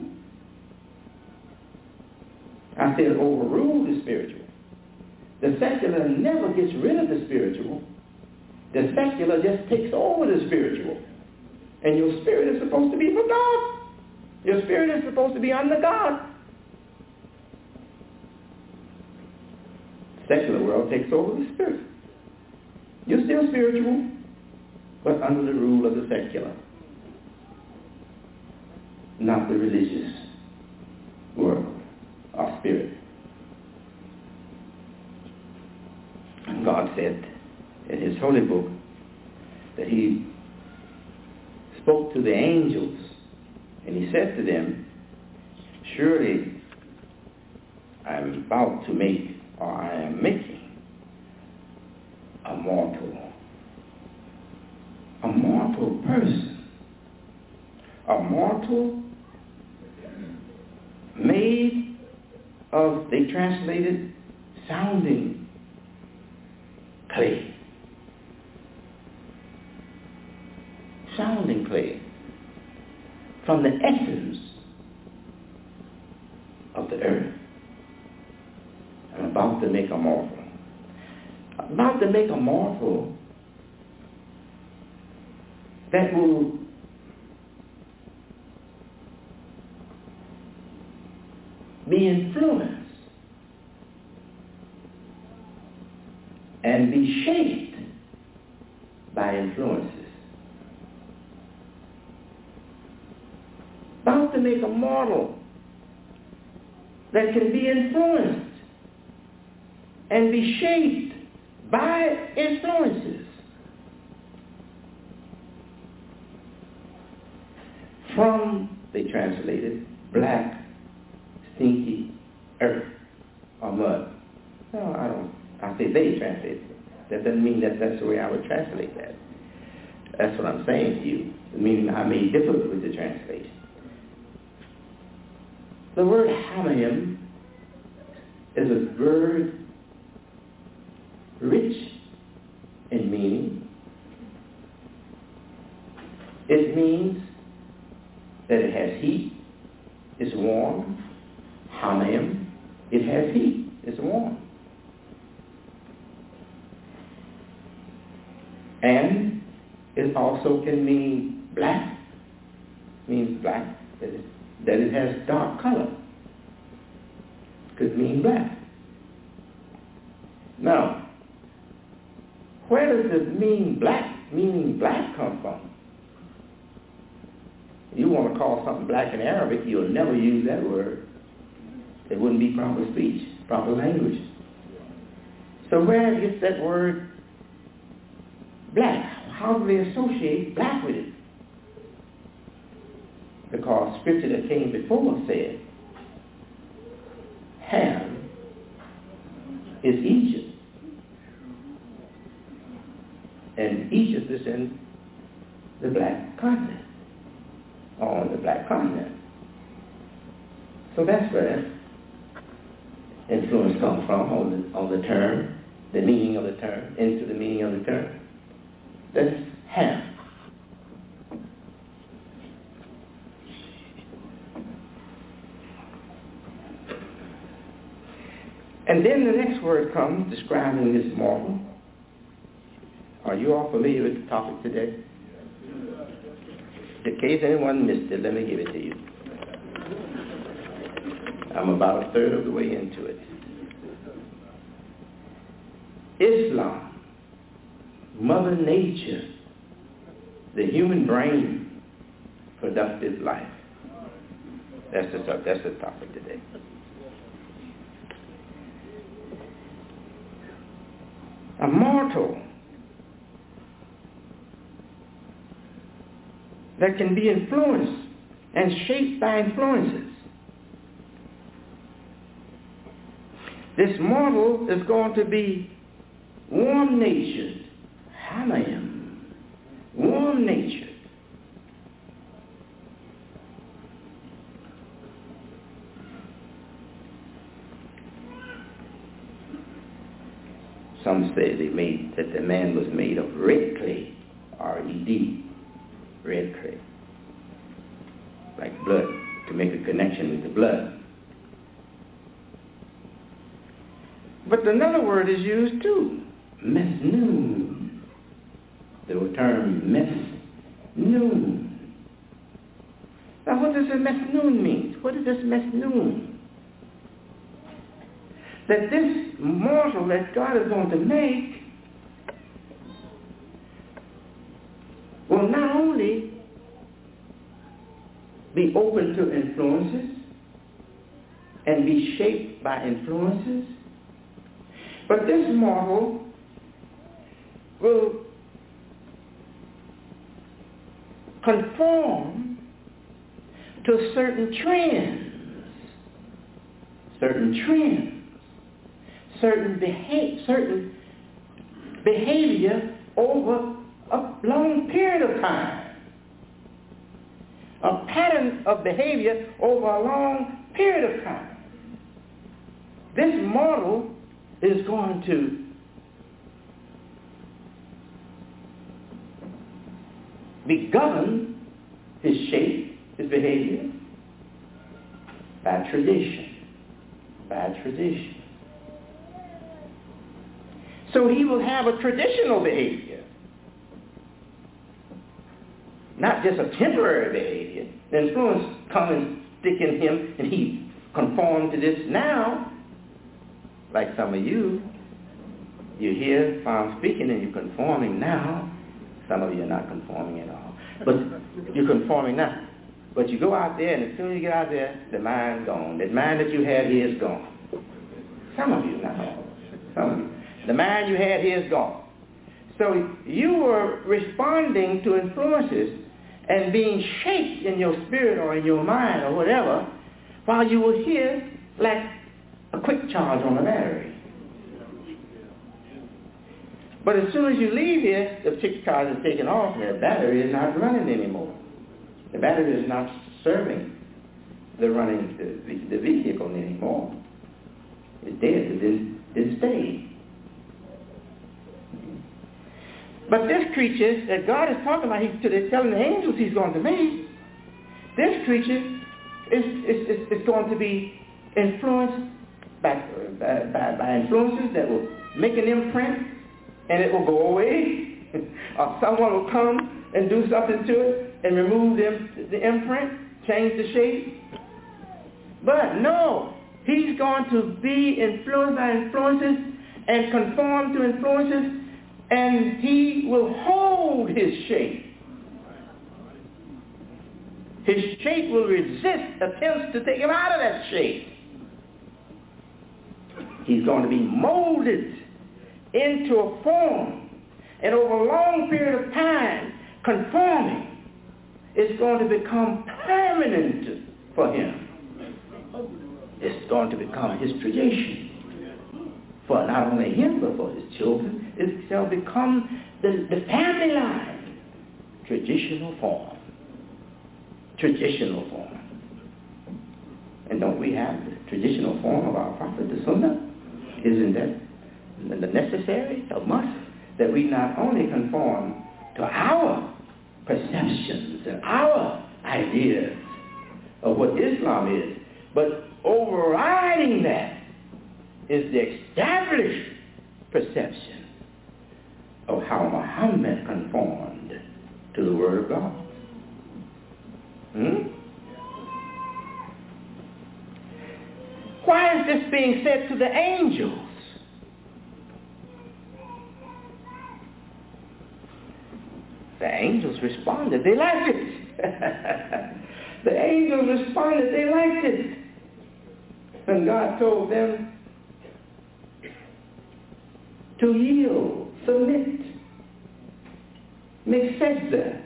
I said overrule the spiritual. The secular never gets rid of the spiritual. The secular just takes over the spiritual. And your spirit is supposed to be for God. Your spirit is supposed to be under God. The secular world takes over the spirit. You're still spiritual, but under the rule of the secular, not the religious world or spirit. And God said in his holy book that he spoke to the angels and he said to them, surely I am about to make, or I am making, a mortal A mortal person, a mortal made of, they translated, sounding clay. Sounding clay. From the essence of the earth. I'm about to make a mortal. I'm about to make a mortal that will be influenced be shaped by influences. About to make a model that can be influenced and be shaped by influences. From, they translated, black, stinky earth or mud. No, I don't, I say they translated it. That doesn't mean that that's the way I would translate that. That's what I'm saying to you. It means I made it difficult with the translation. The word Hamayim is a word rich in meaning. It means that it has heat, it's warm. Hamayim, it has heat, it's warm. And it also can mean black, means black, that it, that it has dark color. Could mean black. Now, where does this mean black, meaning black come from? You want to call something black in Arabic, you'll never use that word. It wouldn't be proper speech, proper language. So where gets that word black? How do they associate black with it? Because scripture that came before said, Ham is Egypt. And Egypt is in the black continent, on the black continent. So that's where influence comes from on the, on the term, the meaning of the term, into the meaning of the term. That's Ham. And then the next word comes describing this mortal. Are you all familiar with the topic today? In case anyone missed it, let me give it to you. I'm about a third of the way into it. Islam, Mother Nature, the human brain, productive life. That's the, that's the topic today. A mortal that can be influenced and shaped by influences. This mortal is going to be warm-natured, Hamayim, warm-natured. Some say they made that the man was made of red clay, R E D, red clay, like blood, to make a connection with the blood. But another word is used too, mesnoon. The term mesnoon. Now what does a mesnoon mean? What is this mesnoon? That this mortal that God is going to make will not only be open to influences and be shaped by influences, but this mortal will conform to certain trends, certain trends, certain, beha- certain behavior over a long period of time. A pattern of behavior over a long period of time. This mortal is going to be governed, his shape, his behavior, by tradition, by tradition. So he will have a traditional behavior, not just a temporary behavior. The influence come and stick in him, and he conformed to this now, like some of you. You're here, I'm speaking, and you're conforming now. Some of you are not conforming at all. But you're conforming now. But you go out there, and as soon as you get out there, the mind's gone. The mind that you had here is gone. Some of you, not all. Some of you. The mind you had here is gone. So you were responding to influences and being shaped in your spirit or in your mind or whatever while you were here like a quick charge on a battery. But as soon as you leave here, the quick charge is taken off and the battery is not running anymore. The battery is not serving the running the, the vehicle anymore. It's dead. It didn't, didn't stay. But this creature that God is talking about, he's telling the angels he's going to make, this creature is, is, is, is going to be influenced by, by, by, by influences that will make an imprint and it will go away. Or someone will come and do something to it and remove them, the imprint, change the shape. But no, he's going to be influenced by influences and conform to influences, and he will hold his shape. His shape will resist attempts to take him out of that shape. He's going to be molded into a form, and over a long period of time, conforming is going to become permanent for him. It's going to become his tradition for not only him but for his children. It shall become the, the family line. Traditional form. Traditional form. And don't we have the traditional form of our prophet, the Sunnah? Isn't that the necessary, a must, that we not only conform to our perceptions and our ideas of what Islam is, but overriding that is the established perception of how Muhammad conformed to the Word of God. Hmm? Why is this being said to the angels? The angels responded. They liked it. The angels responded. They liked it. And God told them to yield, submit, make sajda.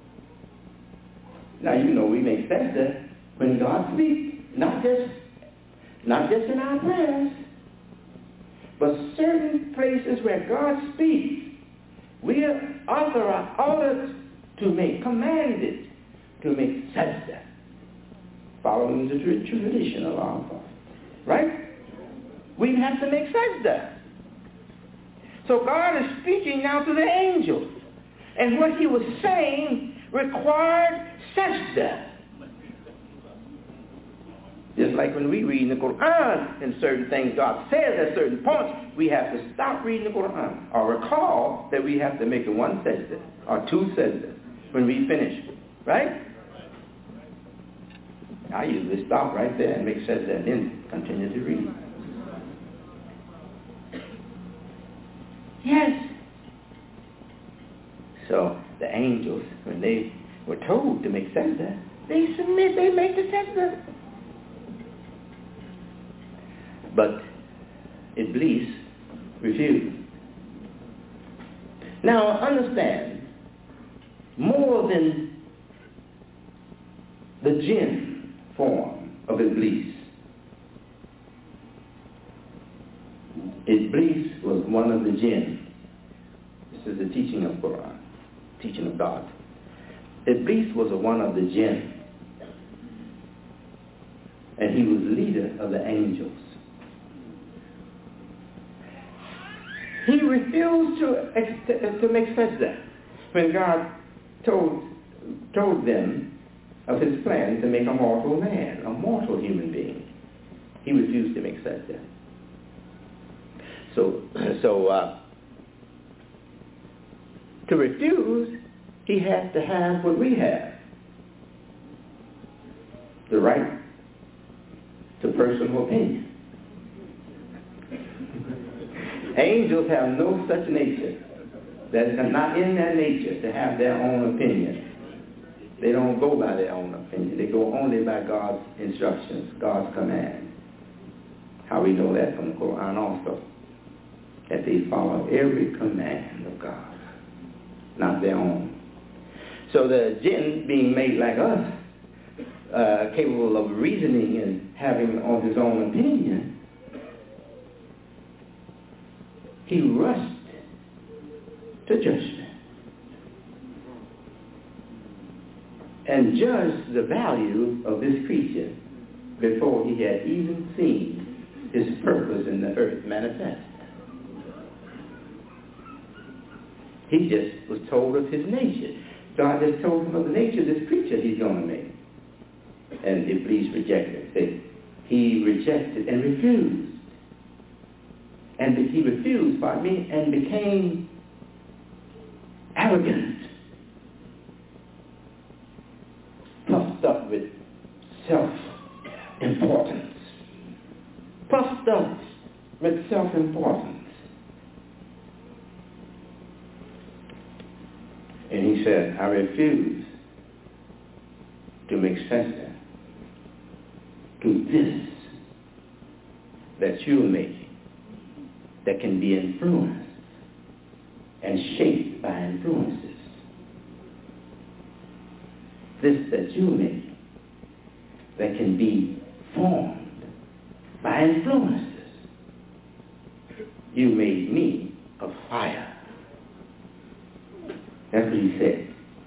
Now you know we make sajda when God speaks, not just not just in our prayers, but certain places where God speaks, we are authorized, ordered to make, commanded to make sajda, following the tradition of our Father. Right? We have to make sajda. So God is speaking now to the angels. And what he was saying required sajda. Just like when we read in the Quran, and certain things God says at certain points, we have to stop reading the Quran or recall that we have to make a one sajda or two sajda when we finish. Right? I usually stop right there and make sajda and then continue to read. Yes. So the angels, when they were told to make sajda, they submit, they make the sajda. But Iblis refused. Now understand, more than the jinn form of Iblis, Iblis was one of the jinn. This is the teaching of Quran, teaching of God. Iblis was one of the jinn, and he was leader of the angels. He refused to, to make sajda when God told, told them of his plan to make a mortal man, a mortal human being. He refused to make sajda. So, so uh, to refuse, he has to have what we have. The right to personal opinion. Angels have no such nature. That's not in their nature to have their own opinion. They don't go by their own opinion. They go only by God's instructions, God's command. How we know that from the Quran also, that they follow every command of God, not their own. So the jinn, being made like us, uh, capable of reasoning and having on his own opinion, he rushed to judgment and judged the value of this creature before he had even seen his purpose in the earth manifest. He just was told of his nature. God just told him of the nature of this creature he's going to make. And Iblis rejected it. He rejected and refused. And he refused, pardon me, and became arrogant, puffed up with self-importance, puffed up with self-importance. And he said, I refuse to make sense to this that you're making that can be influenced and shaped by influences. This that you're making that can be formed by influences. You made me of fire. That's what he said.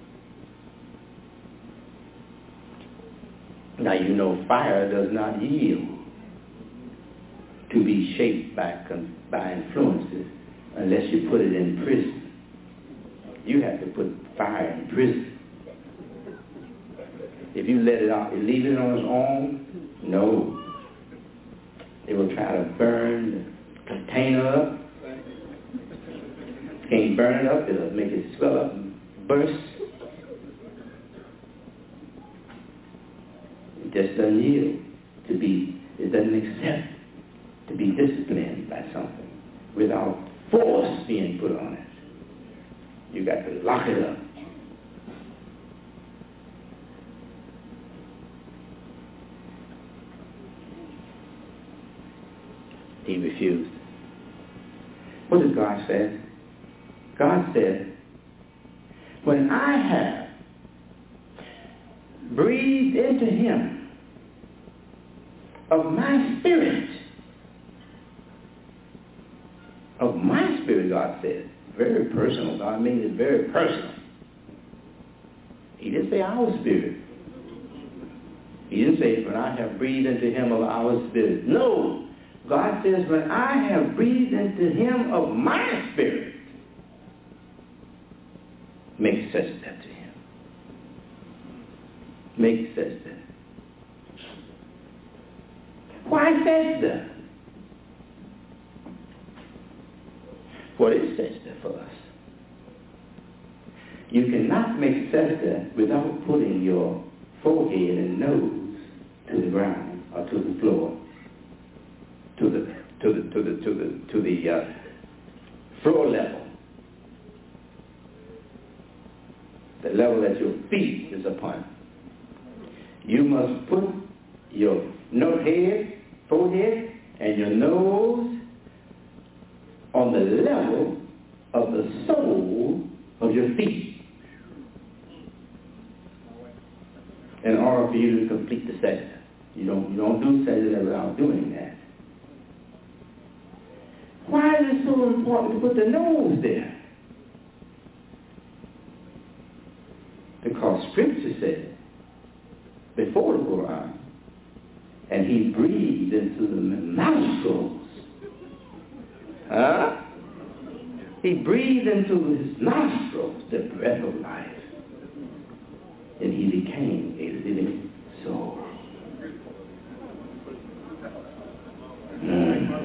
Now you know fire does not yield to be shaped by, by influences unless you put it in prison. You have to put fire in prison. If you let it out, leave it on its own, no. It will try to burn the container up. Can't burn it up, it'll make it swell up and burst. It just doesn't yield to be, it doesn't accept to be disciplined by something without force being put on it. You got to lock it up. He refused. What does God say? God said, when I have breathed into him of my spirit, of my spirit, God said, very personal. God made it very personal. He didn't say our spirit. He didn't say, when I have breathed into him of our spirit. No. God says, when I have breathed into him of my spirit, make such that to him. Make such that. Why sajda? What is sajda for us? You cannot make sajda without putting your forehead and nose to the ground or to the floor, to the to the to the to the to the uh, floor level, the level that your feet is upon. You must put your no head, forehead, and your nose on the level of the sole of your feet in order for you to complete the sajda. You don't you don't do sajda without doing that. Why is it so important to put the nose there? Because Scripture said before the Quran, and he breathed into the nostrils. Huh? He breathed into his nostrils the breath of life. And he became a living soul. Mm.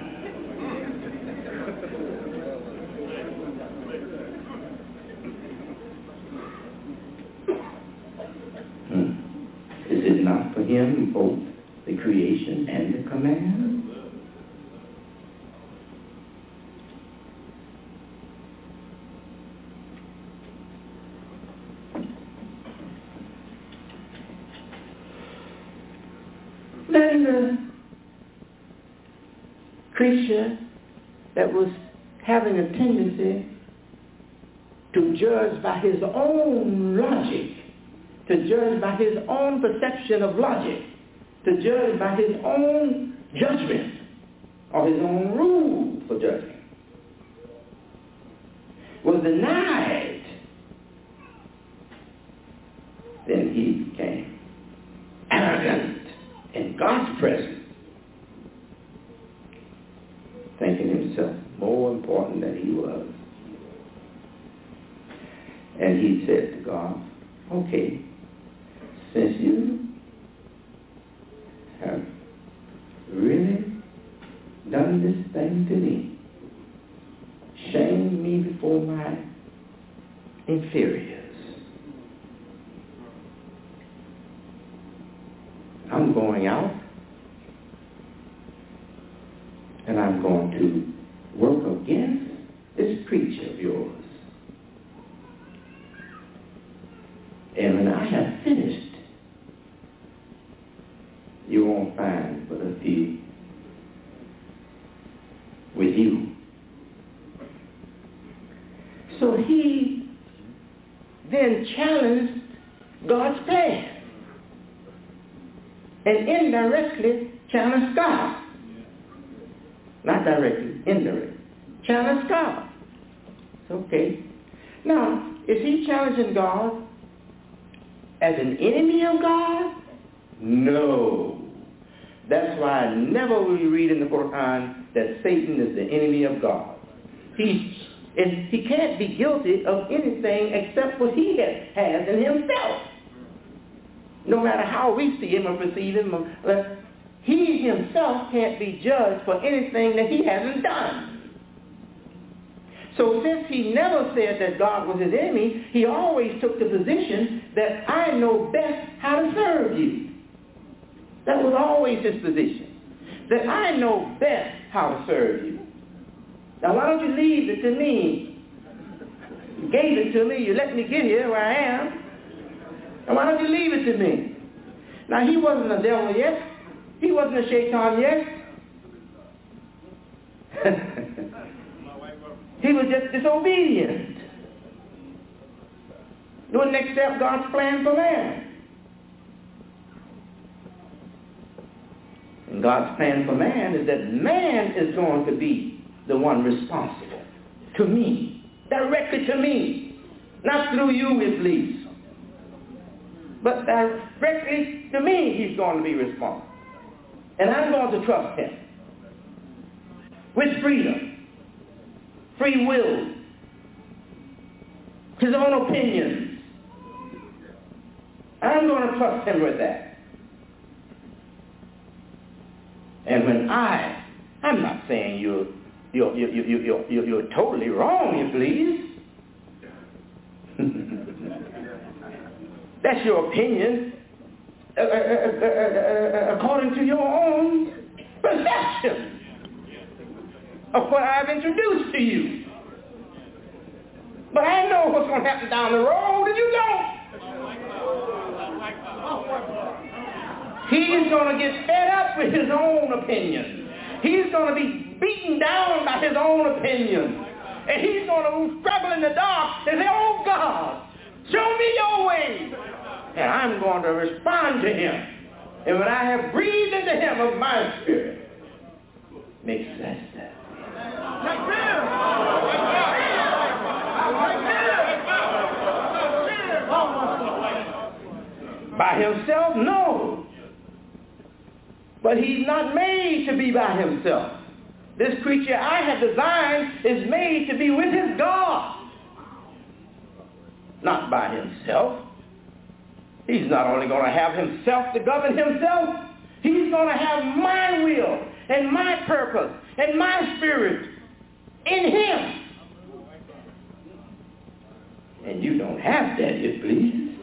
Is it not for him both the creation and the command? Then the creature that was having a tendency to judge by his own logic, to judge by his own perception of logic, to judge by his own judgment or his own rule for judging, was denied. Then he became arrogant in God's presence, thinking himself more important than he was. And he said to God, okay, since you have really done this thing to me, shamed me before my inferiors, I'm going out and I'm going to work against this creature of yours. And when I have finished, you won't find but a few with you. So he then challenged God's plan and indirectly challenged God. Not directly, indirectly. Challenged God. It's okay. Now, is he challenging God as an enemy of God? No. That's why never will you read in the Quran that Satan is the enemy of God. He, and he can't be guilty of anything except what he has, has in himself. No matter how we see him or perceive him, or, he himself can't be judged for anything that he hasn't done. So since he never said that God was his enemy, he always took the position that I know best how to serve you. That was always his position, that I know best how to serve you. Now why don't you leave it to me? You gave it to me, you let me get here where I am. And why don't you leave it to me? Now he wasn't a devil yet. He wasn't a shaitan yet. He was just disobedient. Wouldn't accept God's plan for man. And God's plan for man is that man is going to be the one responsible to me, directly to me, not through you, Iblis. But directly to me, he's going to be responsible. And I'm going to trust him with freedom, free will, his own opinions. I'm going to trust him with that. And when I, I'm not saying you're, you're, you're, you're, you're, you're, you're totally wrong, Iblis. That's your opinion uh, uh, uh, uh, according to your own perception of what I've introduced to you. But I know what's going to happen down the road, and you don't. He's going to get fed up with his own opinion. He's going to be beaten down by his own opinion. And he's going to struggle in the dark and say, oh God, show me your way. And I'm going to respond to him. And when I have breathed into him of my spirit, makes sense that by himself? No. But he's not made to be by himself. This creature I have designed is made to be with his God, not by himself. He's not only going to have himself to govern himself, he's going to have my will and my purpose and my spirit in him. And you don't have that, you please.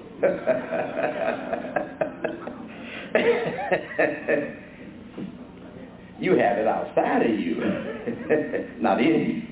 You have it outside of you, not in you.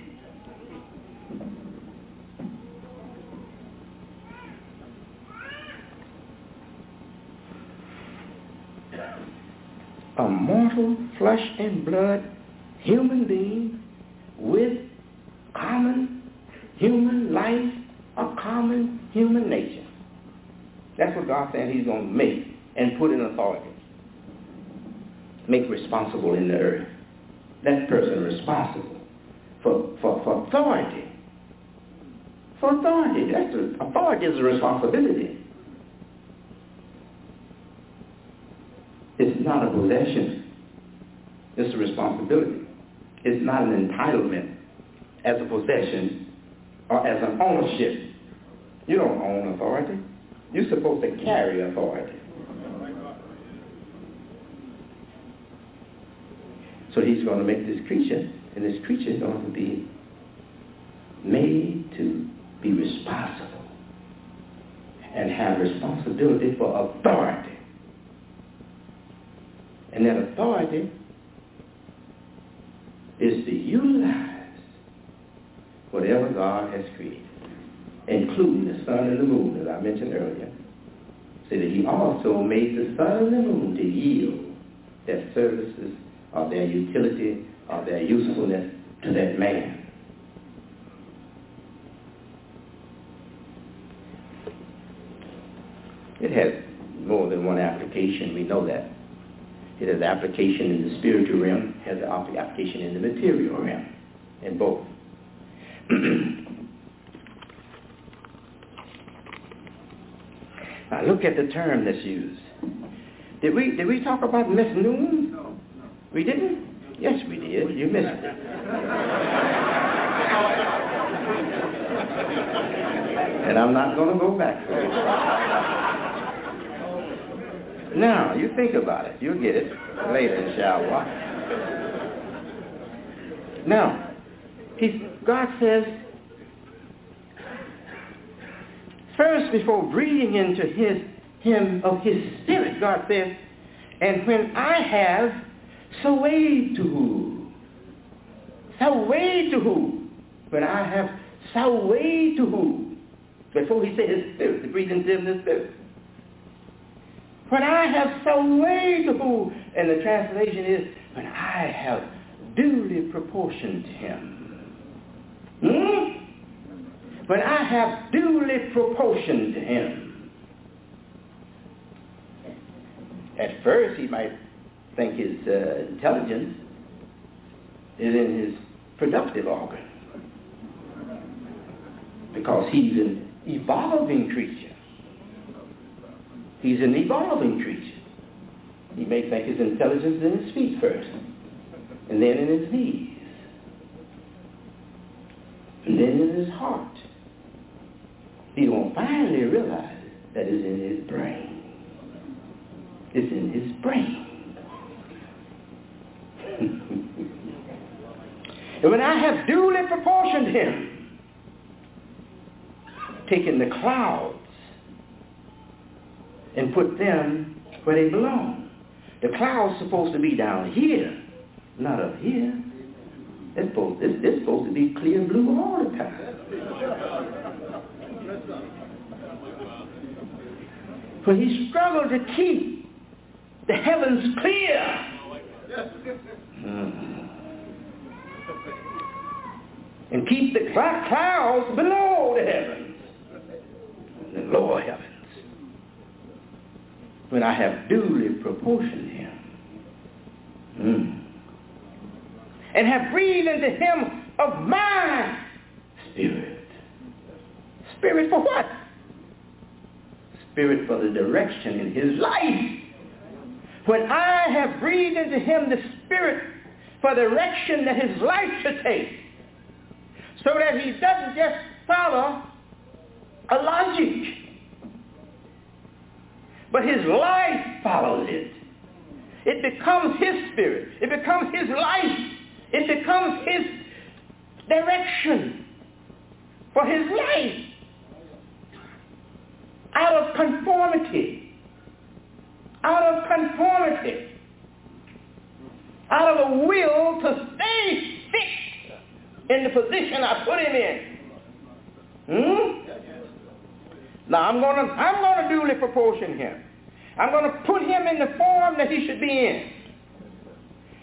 a mortal, flesh and blood human being with common human life, a common human nature. That's what God said he's going to make and put in authority. Make responsible in the earth. That person responsible for, for, for authority. For authority. That's a, authority is a responsibility. It's not a possession. It's a responsibility. It's not an entitlement as a possession or as an ownership. You don't own authority. You're supposed to carry authority. So he's going to make this creature, and this creature is going to be made to be responsible and have responsibility for authority. And that authority is to utilize whatever God has created, including the sun and the moon, as I mentioned earlier. So that he also made the sun and the moon to yield their services or their utility or their usefulness to that man. It has more than one application, we know that. It has application in the spiritual realm, has an application in the material realm, in both. Now look at the term that's used. Did we did we talk about Miss Noon? No. We didn't? Yes, we did. You missed it. And I'm not going to go back for it. Now, you think about it. You'll get it later, inshallah. Now, he's, God says, first, before breathing into his, him of his spirit, God says, and when I have sawaytuhu, sawaytuhu, when I have sawaytuhu, before he said his spirit, to breathe into him his spirit. When I have sawaytuhu, and the translation is, when I have duly proportioned him. Hmm? When I have duly proportioned him. At first, he might think his uh, intelligence is in his productive organ, because he's an evolving creature. He's an evolving creature. He may think his intelligence is in his feet first, and then in his knees, and then in his heart. He won't finally realize that it's in his brain. It's in his brain. And when I have duly proportioned him, taken the clouds and put them where they belong. The clouds supposed to be down here, not up here. It's supposed, it's, it's supposed to be clear blue all the time. But he struggled to keep the heavens clear. Mm. And keep the clouds below the heavens, the lower heavens. When I have duly proportioned him, mm. and have breathed into him of my spirit. Spirit for what? Spirit for the direction in his life. When I have breathed into him the spirit for the direction that his life should take, so that he doesn't just follow a logic, but his life follows it. It becomes his spirit. It becomes his life. It becomes his direction for his life. Out of conformity. Out of conformity. Out of a will to stay fixed in the position I put him in. Hmm? Now I'm gonna I'm gonna duly proportion him. I'm gonna put him in the form that he should be in.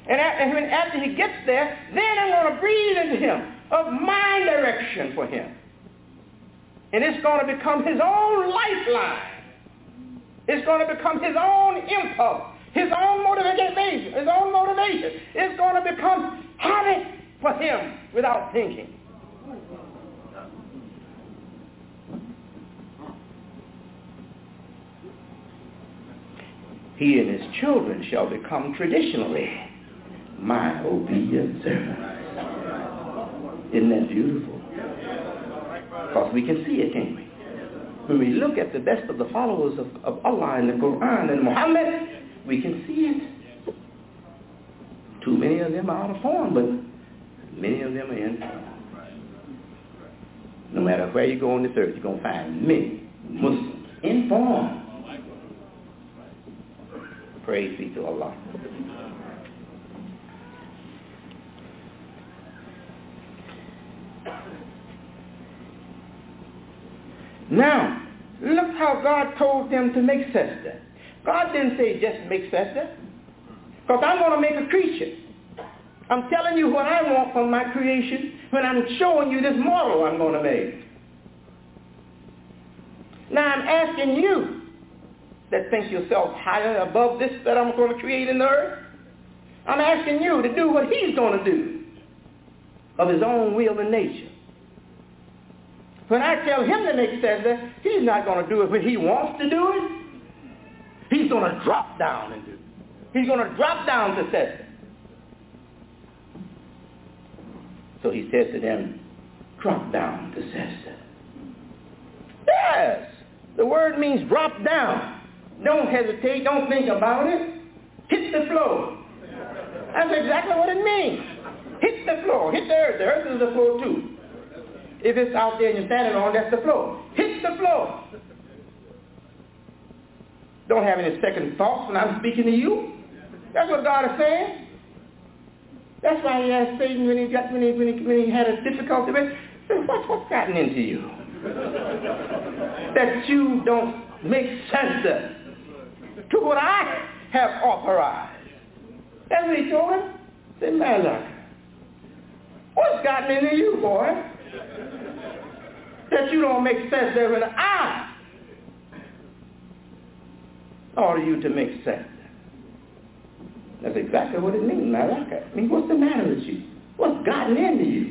And after he gets there, then I'm going to breathe into him of my direction for him. And it's going to become his own lifeline. It's going to become his own impulse, his own motivation, his own motivation. It's going to become habit for him without thinking. He and his children shall become traditionally my obedient servants. Isn't that beautiful? Because we can see it, can't we? When we look at the best of the followers of, of Allah in the Quran and Muhammad, we can see it. Too many of them are out of form, but many of them are in form. No matter where you go on this earth, you're going to find many Muslims in form. Praise be to Allah. Now, look how God told them to make sajda. God didn't say just make sajda. Because I'm going to make a creature. I'm telling you what I want from my creation when I'm showing you this model I'm going to make. Now I'm asking you that think yourself higher above this that I'm going to create in the earth. I'm asking you to do what he's going to do of his own will and nature. When I tell him to make sajda, he's not going to do it when he wants to do it. He's going to drop down and do it. He's going to drop down to sajda. So he said to them, drop down to sajda. Yes, the word means drop down. Don't hesitate. Don't think about it. Hit the floor. That's exactly what it means. Hit the floor. Hit the earth. The earth is the floor too. If it's out there and you're standing on, that's the floor. Hit the floor. Don't have any second thoughts when I'm speaking to you. That's what God is saying. That's why he asked Satan when he got when he when he, when he had a difficulty with, what's what's gotten into you that you don't make sajda to what I have authorized? That's what he told him. He said, Malak, what's gotten into you, boy, that you don't make sajda when I order you to make sajda? That's exactly what it means, Malak. I mean, what's the matter with you? What's gotten into you?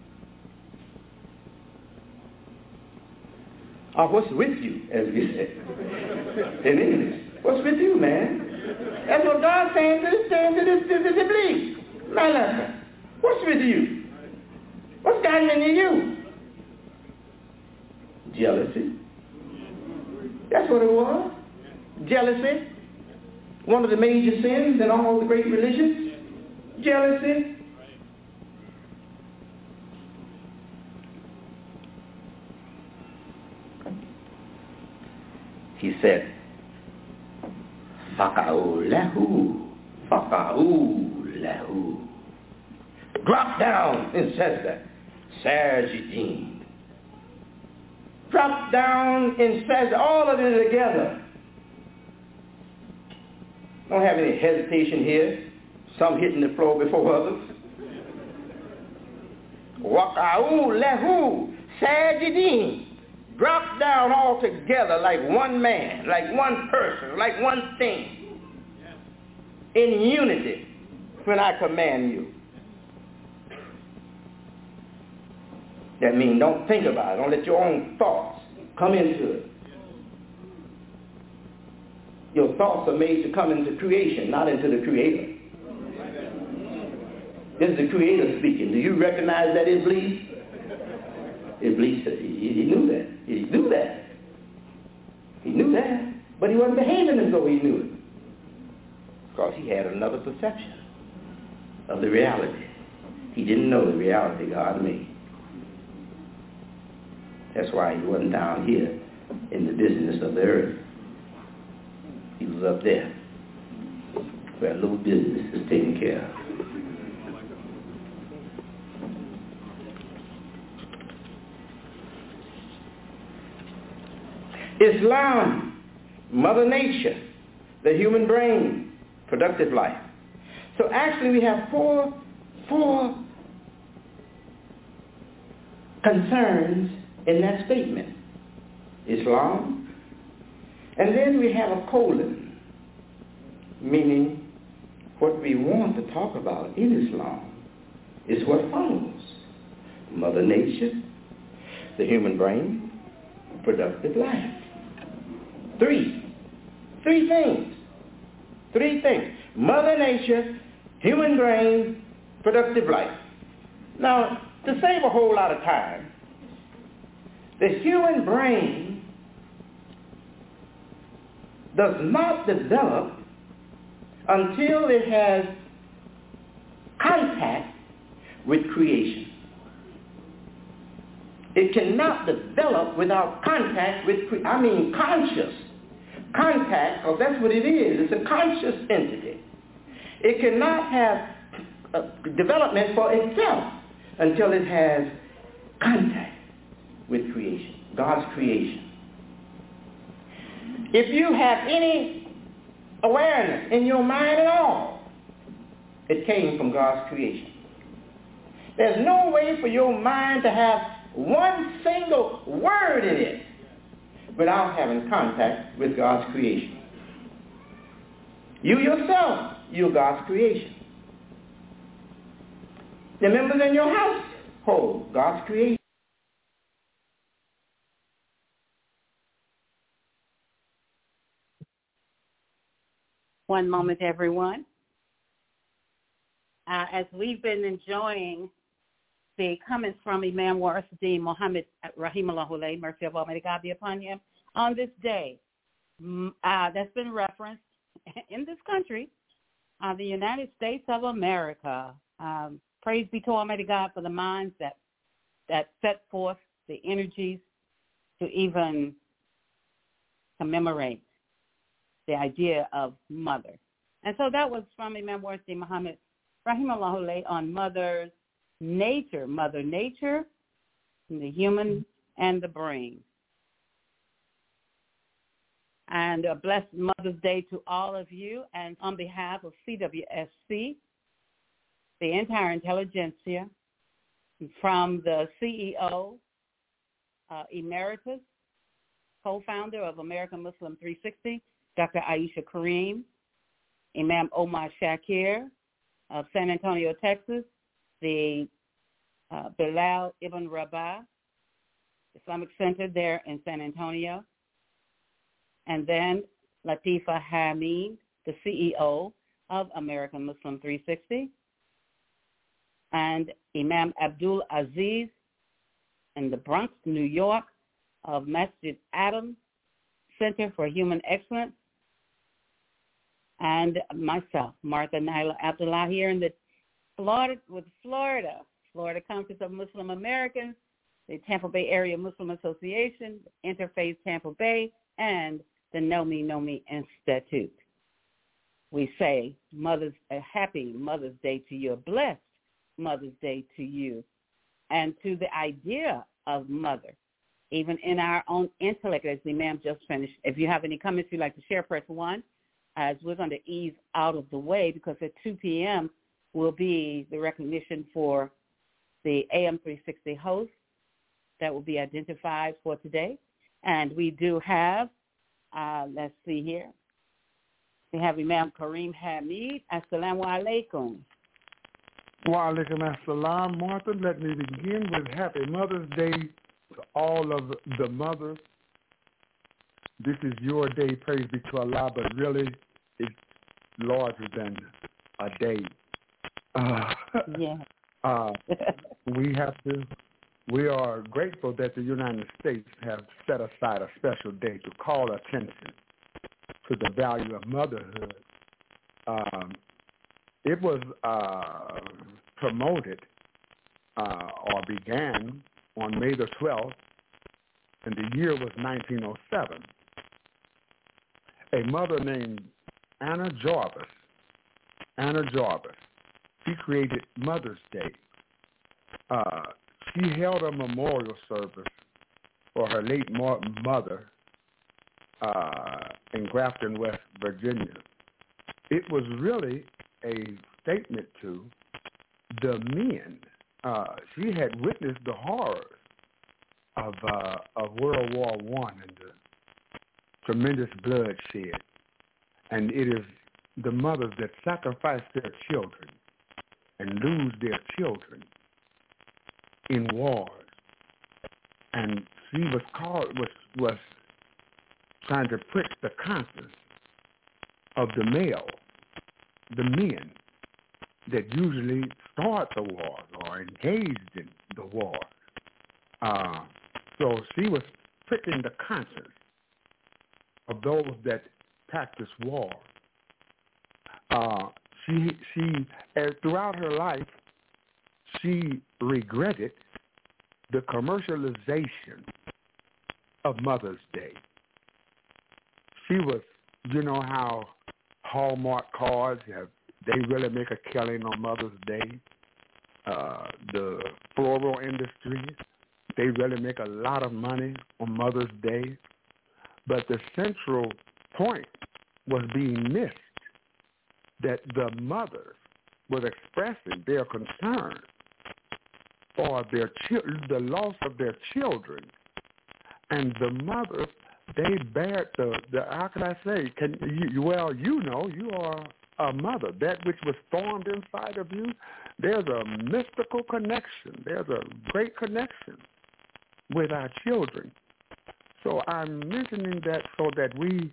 Or what's with you, as we say in English. What's with you, man? That's what God's saying to this, saying to this, to this Iblis. Malak, what's with you? What's gotten into you? Jealousy. That's what it was. Jealousy. One of the major sins in all the great religions. Jealousy. He said, Faka'u lahu, Faka'u lahu. Drop down in sajda, sajidin. Drop down in sajda, all of it together. Don't have any hesitation here. Some hitting the floor before others. Waka'u lahu sajidin. Drop down all together like one man, like one person, like one thing. In unity when I command you. That means don't think about it. Don't let your own thoughts come into it. Your thoughts are made to come into creation, not into the Creator. This is the Creator speaking. Do you recognize that, Iblis? Iblis said he, he knew that. He knew that. He knew that. But he wasn't behaving as though he knew it. Because he had another perception of the reality. He didn't know the reality God made. That's why he wasn't down here in the business of the earth. He was up there where a little business is taken care of. Islam, Mother Nature, the human brain, productive life. So actually we have four, four concerns in that statement. Islam, and then we have a colon, meaning what we want to talk about in Islam is what follows. Mother Nature, the human brain, productive life. Three. Three things. Three things. Mother Nature, human brain, productive life. Now, to save a whole lot of time, the human brain does not develop until it has contact with creation. It cannot develop without contact with, cre- I mean conscious contact, because that's what it is. It's a conscious entity. It cannot have uh, development for itself until it has contact with creation, God's creation. If you have any awareness in your mind at all, it came from God's creation. There's no way for your mind to have one single word in it without having contact with God's creation. You yourself, you're God's creation. The members in your household, God's creation. One moment, everyone. Uh, as we've been enjoying the comments from Imam Waris-Din Muhammad Rahimahullah, mercy of Almighty God be upon him, on this day uh, that's been referenced in this country, uh, the United States of America. Um, praise be to Almighty God for the minds that, that set forth the energies to even commemorate the idea of mother. And so that was from Imam Waris-Din Muhammad Rahimahullah on mother's nature, mother nature, the human and the brain. And a blessed Mother's Day to all of you. And on behalf of C W S C, the entire intelligentsia, from the C E O, uh, Emeritus, co-founder of American Muslim three sixty, Doctor Aisha Kareem, Imam Omar Shakir of San Antonio, Texas, the uh, Bilal Ibn Rabah Islamic Center there in San Antonio, and then Latifa Hamid, the C E O of American Muslim three sixty, and Imam Abdul Aziz in the Bronx, New York, of Masjid Adam Center for Human Excellence, and myself, Martha Naila Abdullah, here in the Florida, with Florida, Florida Conference of Muslim Americans, the Tampa Bay Area Muslim Association, Interfaith Tampa Bay, and the Know Me, Know Me Institute. We say Mother's, a happy Mother's Day to you, a blessed Mother's Day to you, and to the idea of mother, even in our own intellect, as the Imam just finished. If you have any comments you'd like to share, press one, as we're going to ease out of the way, because at two p.m. will be the recognition for the A M three sixty host that will be identified for today. And we do have, uh, let's see here, we have Imam Kareem Hamid. Assalamu alaikum. Wa alaikum assalam, Martha. Let me begin with Happy Mother's Day to all of the mothers. This is your day, praise be to Allah, but really it's larger than a day. Uh, yeah. uh, we have to, we are grateful that the United States have set aside a special day to call attention to the value of motherhood. Um, it was uh, promoted uh, or began on May the twelfth, and the year was nineteen oh seven. A mother named Anna Jarvis, Anna Jarvis, she created Mother's Day. Uh, she held a memorial service for her late mother uh, in Grafton, West Virginia. It was really a statement to the men. Uh, she had witnessed the horrors of uh, of World War One and the tremendous bloodshed, and it is the mothers that sacrifice their children and lose their children in wars. And she was called was was trying to prick the conscience of the male, the men that usually start the wars or engaged in the war. Uh, so she was pricking the conscience of those that practice war. Uh, she she as throughout her life, she regretted the commercialization of Mother's Day. She was, you know how Hallmark cards have, they really make a killing on Mother's Day. Uh, the floral industry, they really make a lot of money on Mother's Day. But the central point was being missed, that the mothers was expressing their concern for their children, the loss of their children, and the mothers, they bear the, the how can I say, can you, well, you know, you are a mother. That which was formed inside of you, there's a mystical connection. There's a great connection with our children. So I'm mentioning that so that we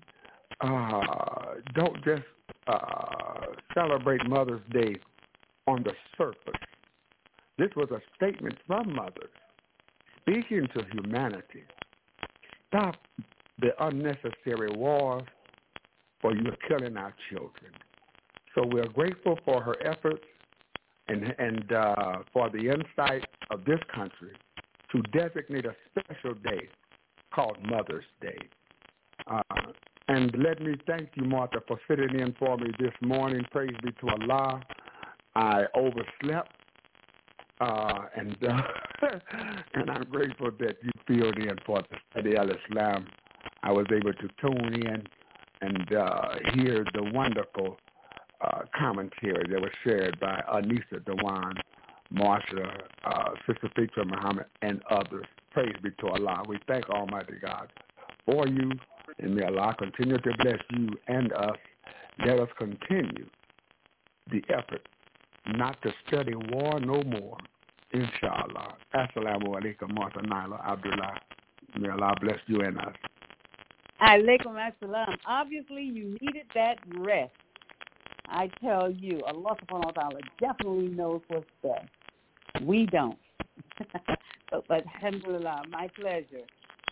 uh, don't just uh, celebrate Mother's Day on the surface. This was a statement from mothers speaking to humanity. Stop the unnecessary wars, for you're killing our children. So we're grateful for her efforts and, and uh, for the insight of this country to designate a special day called Mother's Day. Uh, and let me thank you, Martha, for sitting in for me this morning. Praise be to Allah. I overslept, uh, and uh, and I'm grateful that you filled in for the Study al-Islam. I was able to tune in and uh, hear the wonderful uh, commentary that was shared by Anissa Dewan, Marsha, uh, Sister Fitra Muhammad, and others. Praise be to Allah. We thank Almighty God for you, and may Allah continue to bless you and us. Let us continue the effort not to study war no more, inshallah. Assalamu alaikum, Martha Naila Abdullah. May Allah bless you and us. Alaikum assalam. Obviously, you needed that rest. I tell you, Allah subhanahu wa ta'ala definitely knows what's best. We don't. but, but alhamdulillah, my pleasure.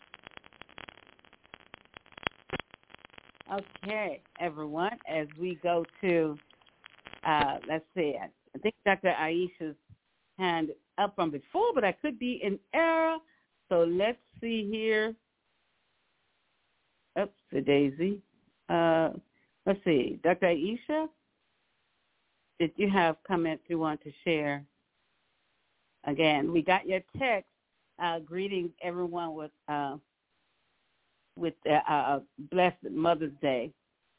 Okay, everyone, as we go to, uh, let's see, I think Doctor Aisha's hand up from before, but I could be in error. So let's see here. Oops, a daisy. Uh, let's see, Doctor Aisha, did you have comments you want to share? Again, we got your text uh, greeting everyone with uh, with uh, uh, blessed Mother's Day.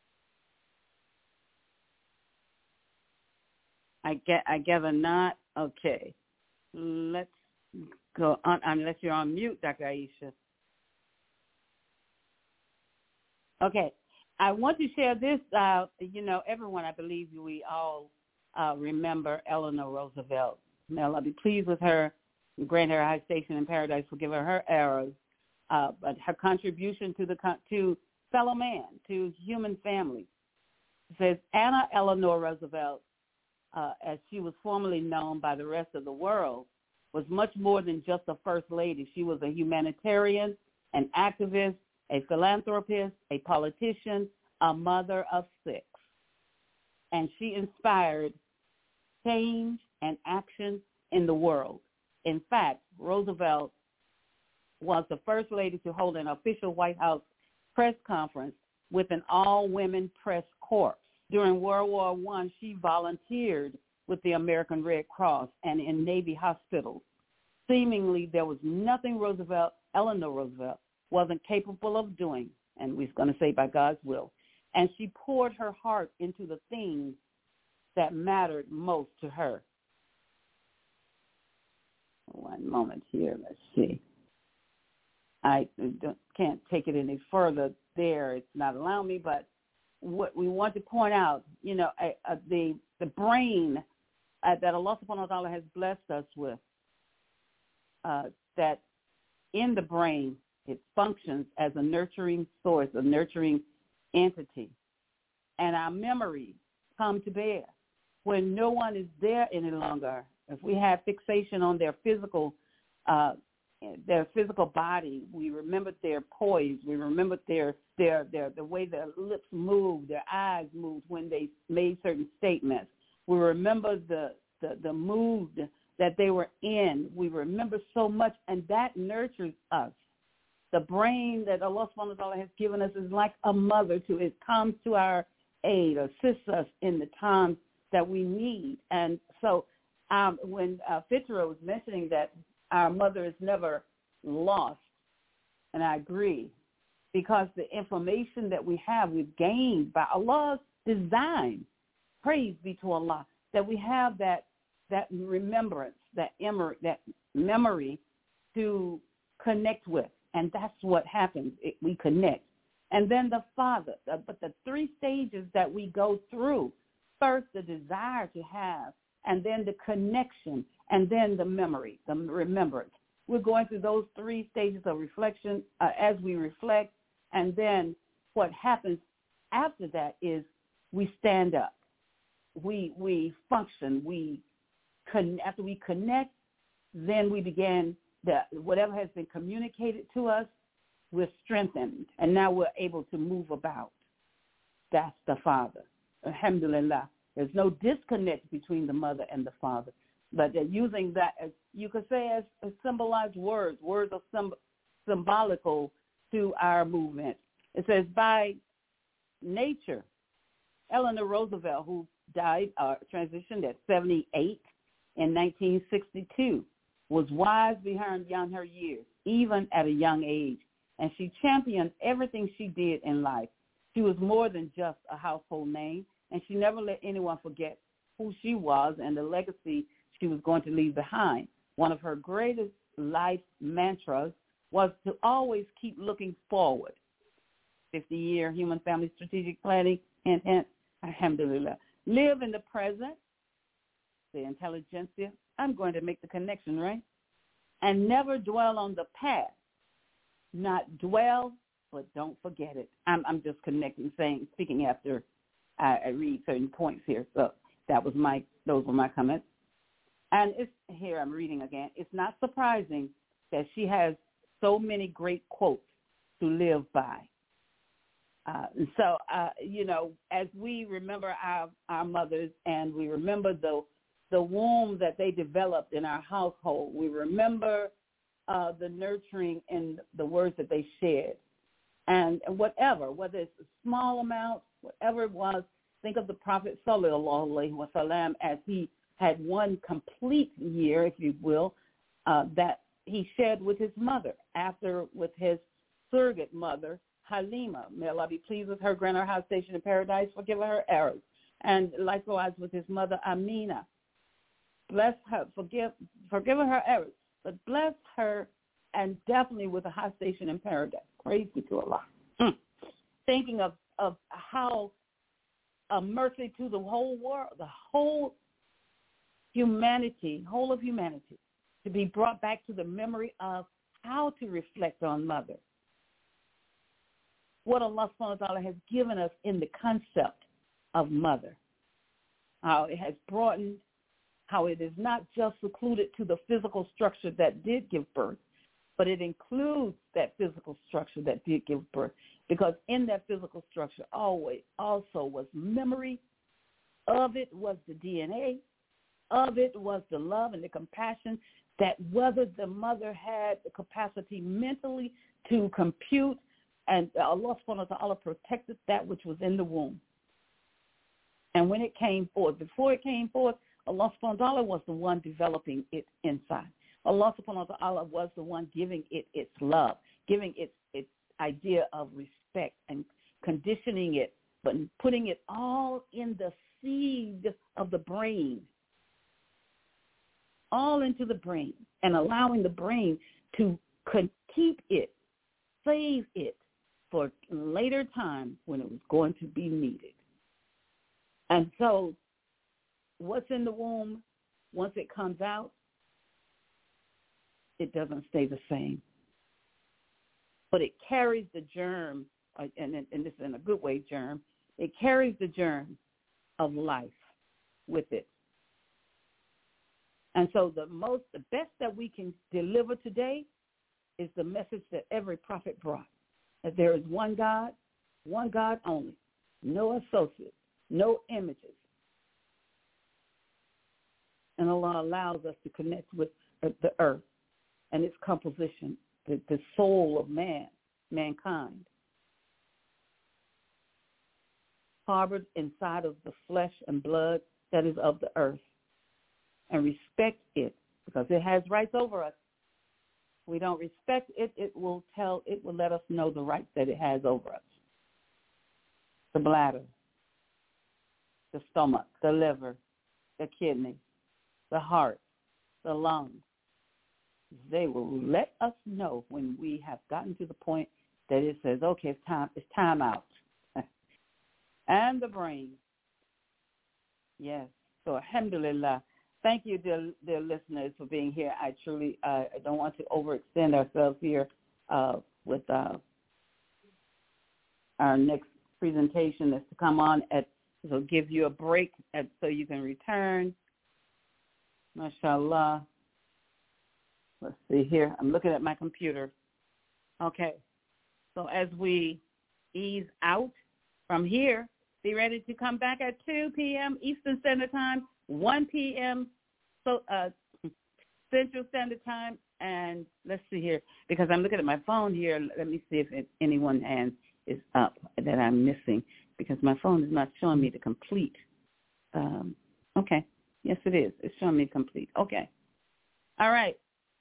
I get, I gather not. Okay, let's go on. Unless you're on mute, Doctor Aisha. Okay, I want to share this. Uh, you know, everyone, I believe we all uh, remember Eleanor Roosevelt. May Allah be pleased with her, grant her a high station in paradise, forgive her her errors, uh, but her contribution to the to fellow man, to human family. It says Anna Eleanor Roosevelt, uh, as she was formerly known by the rest of the world, was much more than just a first lady. She was a humanitarian, an activist, a philanthropist, a politician, a mother of six. And she inspired change and action in the world. In fact, Roosevelt was the first lady to hold an official White House press conference with an all-women press corps. During World War One, she volunteered with the American Red Cross and in Navy hospitals. Seemingly, there was nothing Roosevelt, Eleanor Roosevelt, wasn't capable of doing, and we're going to say by God's will. And she poured her heart into the things that mattered most to her. One moment here. Let's see. I don't, can't take it any further there. It's not allowing me, but what we want to point out, you know, uh, uh, the the brain uh, that Allah subhanahu wa ta'ala has blessed us with, uh, that in the brain, it functions as a nurturing source, a nurturing entity. And our memories come to bear when no one is there any longer. If we have fixation on their physical uh, their physical body, we remembered their poise, we remembered their, their, their, the way their lips moved, their eyes moved when they made certain statements. We remember the, the, the mood that they were in. We remember so much, and that nurtures us. The brain that Allah subhanahu wa ta'ala has given us is like a mother to it comes to our aid, assists us in the times that we need. And so um, when uh, Fitra was mentioning that our mother is never lost, and I agree, because the information that we have, we've gained by Allah's design. Praise be to Allah, that we have that that remembrance, that emer- that memory to connect with, and that's what happens. It, we connect. And then the Father, the, but the three stages that we go through, first the desire to have, and then the connection, and then the memory, the remembrance. We're going through those three stages of reflection uh, as we reflect, and then what happens after that is we stand up. We we function. We con- after we connect, then we begin the whatever has been communicated to us, we're strengthened, and now we're able to move about. That's the Father. Alhamdulillah. There's no disconnect between the mother and the father. But they're using that, as you could say, as, as symbolized words. Words are symb- symbolical to our movement. It says, by nature, Eleanor Roosevelt, who died, uh, transitioned at seventy-eight in nineteen sixty-two, was wise beyond her years, even at a young age. And she championed everything she did in life. She was more than just a household name, and she never let anyone forget who she was and the legacy she was going to leave behind. One of her greatest life mantras was to always keep looking forward. fifty-year human family strategic planning, and, and alhamdulillah. Live in the present, the intelligentsia. I'm going to make the connection, right? And never dwell on the past. Not dwell, but don't forget it. I'm, I'm just connecting, saying, speaking after I, I read certain points here. So that was my, those were my comments. And it's here I'm reading again. It's not surprising that she has so many great quotes to live by. Uh, and so, uh, you know, as we remember our, our mothers and we remember the the womb that they developed in our household, we remember uh, the nurturing and the words that they shared. And, and whatever, whether it's a small amount, whatever it was, think of the Prophet sallallahu alaihi wasallam as he had one complete year, if you will, uh, that he shared with his mother, after with his surrogate mother, Halima. May Allah be pleased with her, grant her high station in paradise, forgive her errors. And likewise with his mother, Amina. Bless her, forgive, forgive her errors, but bless her, and definitely with a high station in paradise. Praise be to Allah. Mm. Thinking of, of how a mercy to the whole world, the whole humanity, whole of humanity, to be brought back to the memory of how to reflect on mother. What Allah subhanahu wa ta'ala has given us in the concept of mother. How it has broadened, how it is not just secluded to the physical structure that did give birth, but it includes that physical structure that did give birth. Because in that physical structure always also was memory. Of it was the D N A. Of it was the love and the compassion that whether the mother had the capacity mentally to compute, and Allah subhanahu wa ta'ala protected that which was in the womb. And when it came forth, before it came forth, Allah subhanahu wa ta'ala was the one developing it inside. Allah subhanahu wa ta'ala was the one giving it its love, giving it its idea of respect and conditioning it, but putting it all in the seed of the brain, all into the brain, and allowing the brain to keep it, save it for later time when it was going to be needed. And so what's in the womb, once it comes out, it doesn't stay the same. But it carries the germ, and, and this is in a good way, germ, it carries the germ of life with it. And so the most, the best that we can deliver today is the message that every prophet brought, that there is one God, one God only, no associates, no images. And Allah allows us to connect with the earth and its composition, the, the soul of man, mankind, harbored inside of the flesh and blood that is of the earth, and respect it because it has rights over us. We don't respect it, it will tell, it will let us know the rights that it has over us. The bladder, the stomach, the liver, the kidney, the heart, the lungs. They will let us know when we have gotten to the point that it says, okay, it's time, it's time out. And the brain. Yes. So alhamdulillah. Thank you, dear, dear listeners, for being here. I truly uh, I don't want to overextend ourselves here uh, with uh, our next presentation that's to come on. At, so give you a break at, so you can return. MashaAllah. Let's see here. I'm looking at my computer. Okay. So as we ease out from here, be ready to come back at two p.m. Eastern Standard Time, one p.m. so uh, Central Standard Time, and let's see here, because I'm looking at my phone here. Let me see if it, anyone's hand is up that I'm missing, because my phone is not showing me the complete. Um, okay. Yes, it is. It's showing me complete. Okay. All right.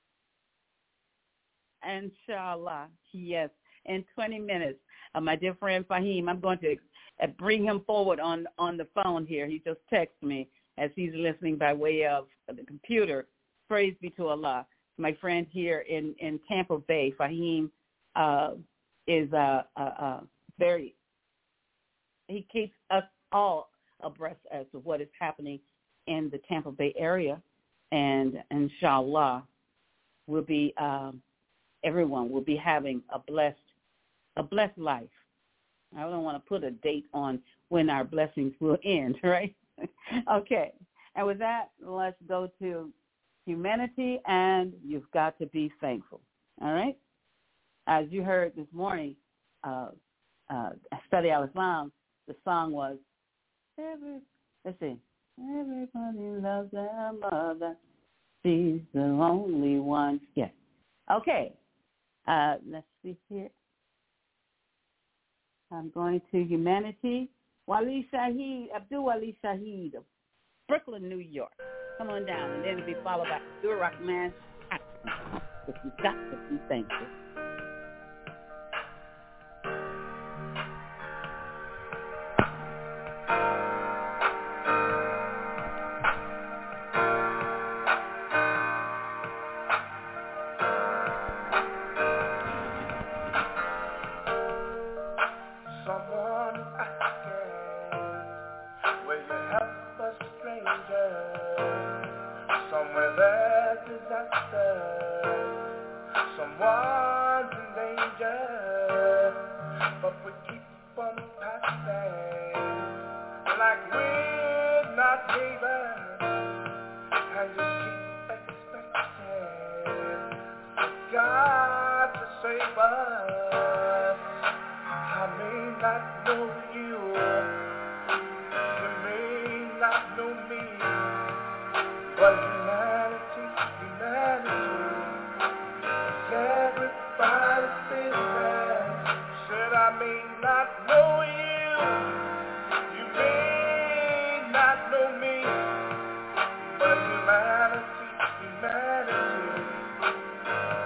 Inshallah. Yes. In twenty minutes, uh, my dear friend Fahim, I'm going to uh, bring him forward on, on the phone here. He just texted me as he's listening by way of the computer. Praise be to Allah. My friend here in, in Tampa Bay, Fahim, uh, is uh, uh, uh, very, he keeps us all abreast as to what is happening in the Tampa Bay area. And inshallah, we'll be, um, everyone will be having a blessed, a blessed life. I don't want to put a date on when our blessings will end, right? Okay. And with that, let's go to humanity, and you've got to be thankful. All right? As you heard this morning, uh, uh, Study Al-Islam, the song was, Every, let's see, everybody loves their mother. She's the only one. Yes. Okay. Uh, let's see here. I'm going to humanity. Wali Shaheed, Abdul Wali Shaheed of Brooklyn, New York. Come on down, and then it'll be followed by Abdul Rahman. But you've got to be thankful.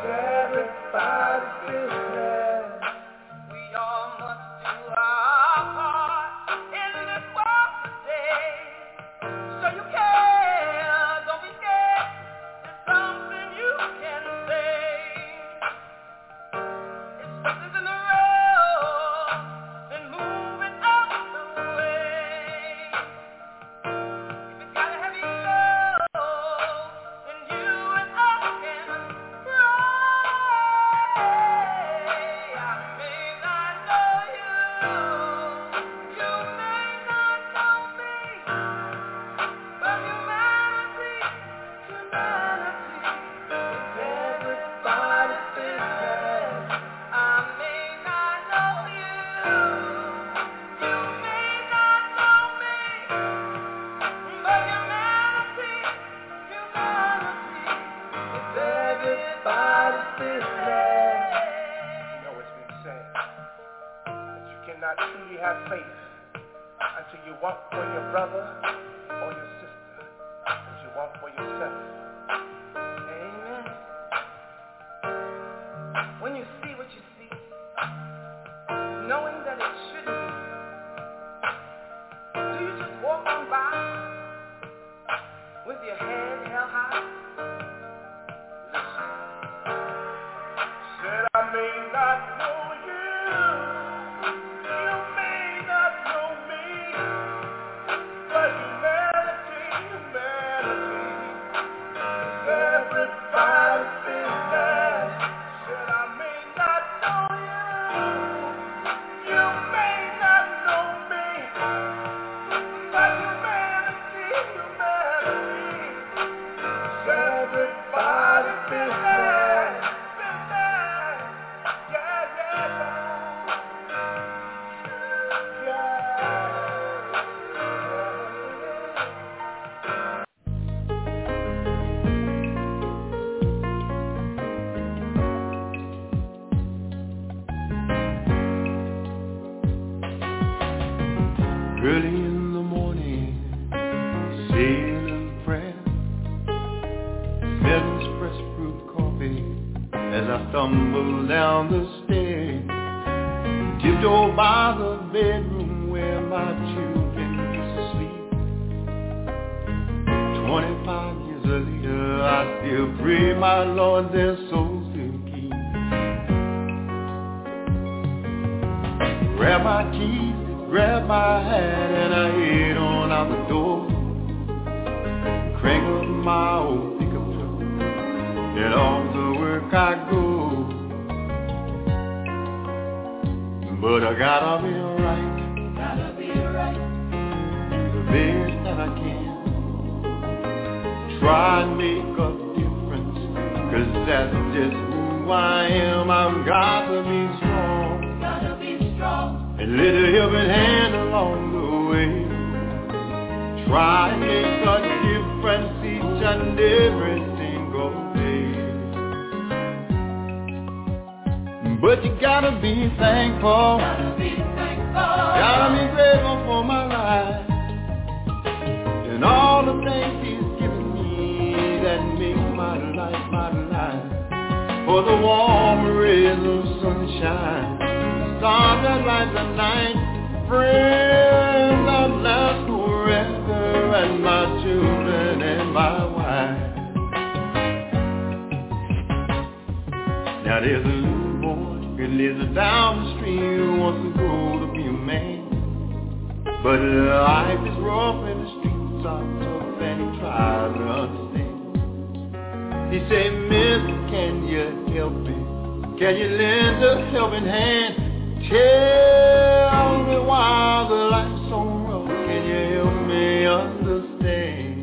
We all must do our have faith until you want for your brother or your sister as you want for yourself. Amen. When you see what you see, knowing that it shouldn't be, do you just walk on by with your head held high? Listen. Said I may not know you, you may not know me, but humanity, humanity is everybody's business. Said I may not know you, you may not know me, but humanity, humanity is everybody's business. Business, yeah, yeah, Early in the morning, saying a prayer, smelling fresh brewed coffee as I stumble down the stairs, tiptoe by the bedroom where my children used to sleep. Twenty-five years later, I still pray, my Lord, their souls to keep. Grab my keys, grab my hat, and I head on out the door. Crank up my old pickup truck, and off to work I go. But I gotta be right, gotta be right, do the best that I can. Try and make a difference, 'cause that's just who I am. I've got to be strong, gotta be strong, and let a helping hand along the way. Try and make a difference each and every single day. But you gotta be thankful, gotta be thankful, gotta be grateful for my life and all the things He's given me that make my life my life. For the warm rays of sunshine, stars that light the night, friends that last forever, and my children and my wife. Now there's a little boy who lives down the street who wants to grow to be a man, but life is rough and the streets are tough, and he tries to understand. He say, "Mister, can you help me? Can you lend a helping hand? Tell me why the life's so rough. Can you help me understand?"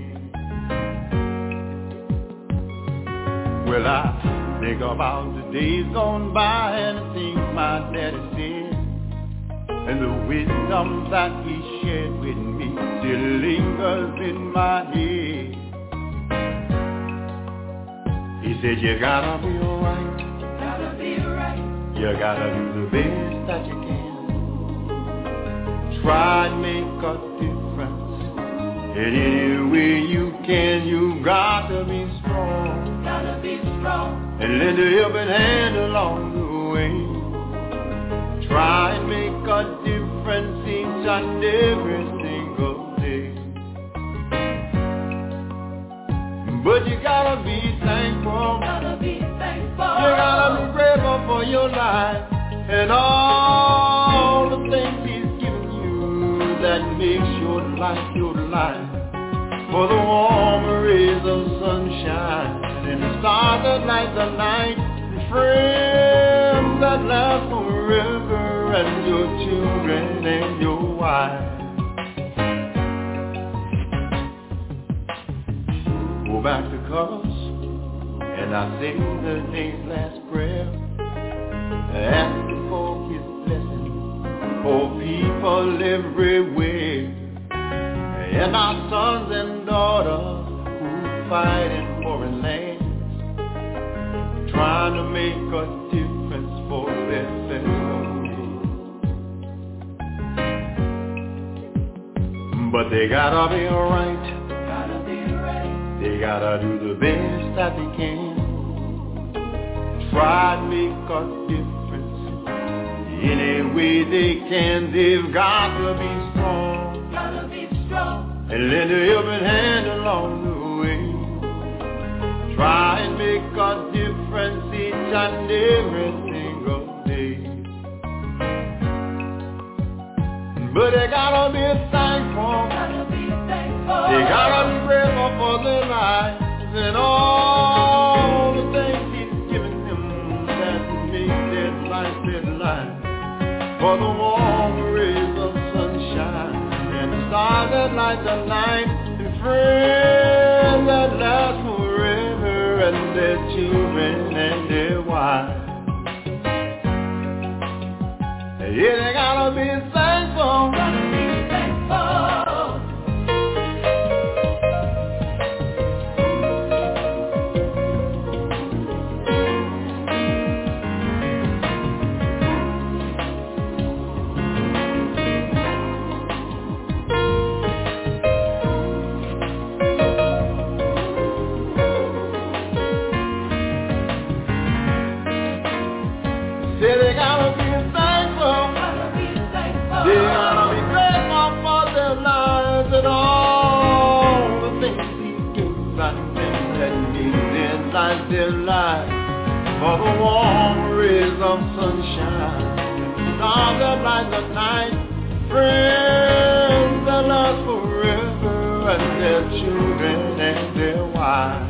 Well, I think about the days gone by and the things my daddy said, and the wisdom that he shared with me still lingers in my head. He said, "You gotta be alright, gotta be right, you gotta do the best that you can. Try and make a difference in any way you can. You gotta be strong, gotta be strong, and lend a helping hand along the way. Try and make a difference each and every single day. But you gotta be thankful, gotta be thankful, you gotta be grateful for your life and all the things He's given you that makes your life your life. For the warm rays of sunshine and the stars that light the night, and friends that last forever, and your children and your wife. Go back to colors, and I say the day's last prayer, asking for His blessing for people everywhere, and our sons and daughters who fight in foreign lands, trying to make a difference for their fellow men. but they gotta be right. They gotta do the best that they can. Try to make a difference any way they can. They've got to be strong, gotta be strong, and lend a helping hand along the way. Try and make a difference each and every single day. But they gotta be thankful, gotta be thankful. They gotta be grateful for their lives and all the things He's given them that make their life their life. For the warm rays of sunshine and the stars that light the night, and friends that last forever, and their children and their wives. Yeah, they gotta be thankful, gotta be thankful. Say they gotta be thankful, gotta be thankful. They gotta be grateful for their lives and all the things He's given them that make their lives their lives. For the warm rays of sunshine, the stars that light the night, friends that last forever, and their children and their wives.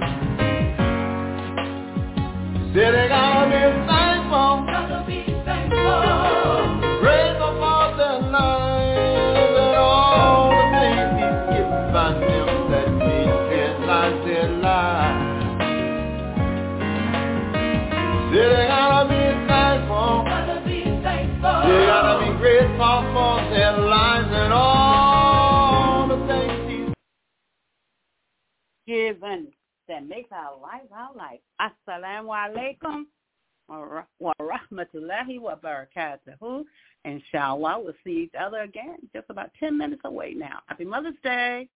Say they gotta be thankful, gotta be thankful, grateful for their lives and all the things He's given them that make their lives their lives. Say they gotta be thankful, gotta be thankful. They gotta be grateful for their lives and all the things He's given that makes our life our life. Assalamu alaikum wa rahmatullahi wa barakatuhu. Inshallah, we'll see each other again just about ten minutes away now. Happy Mother's Day.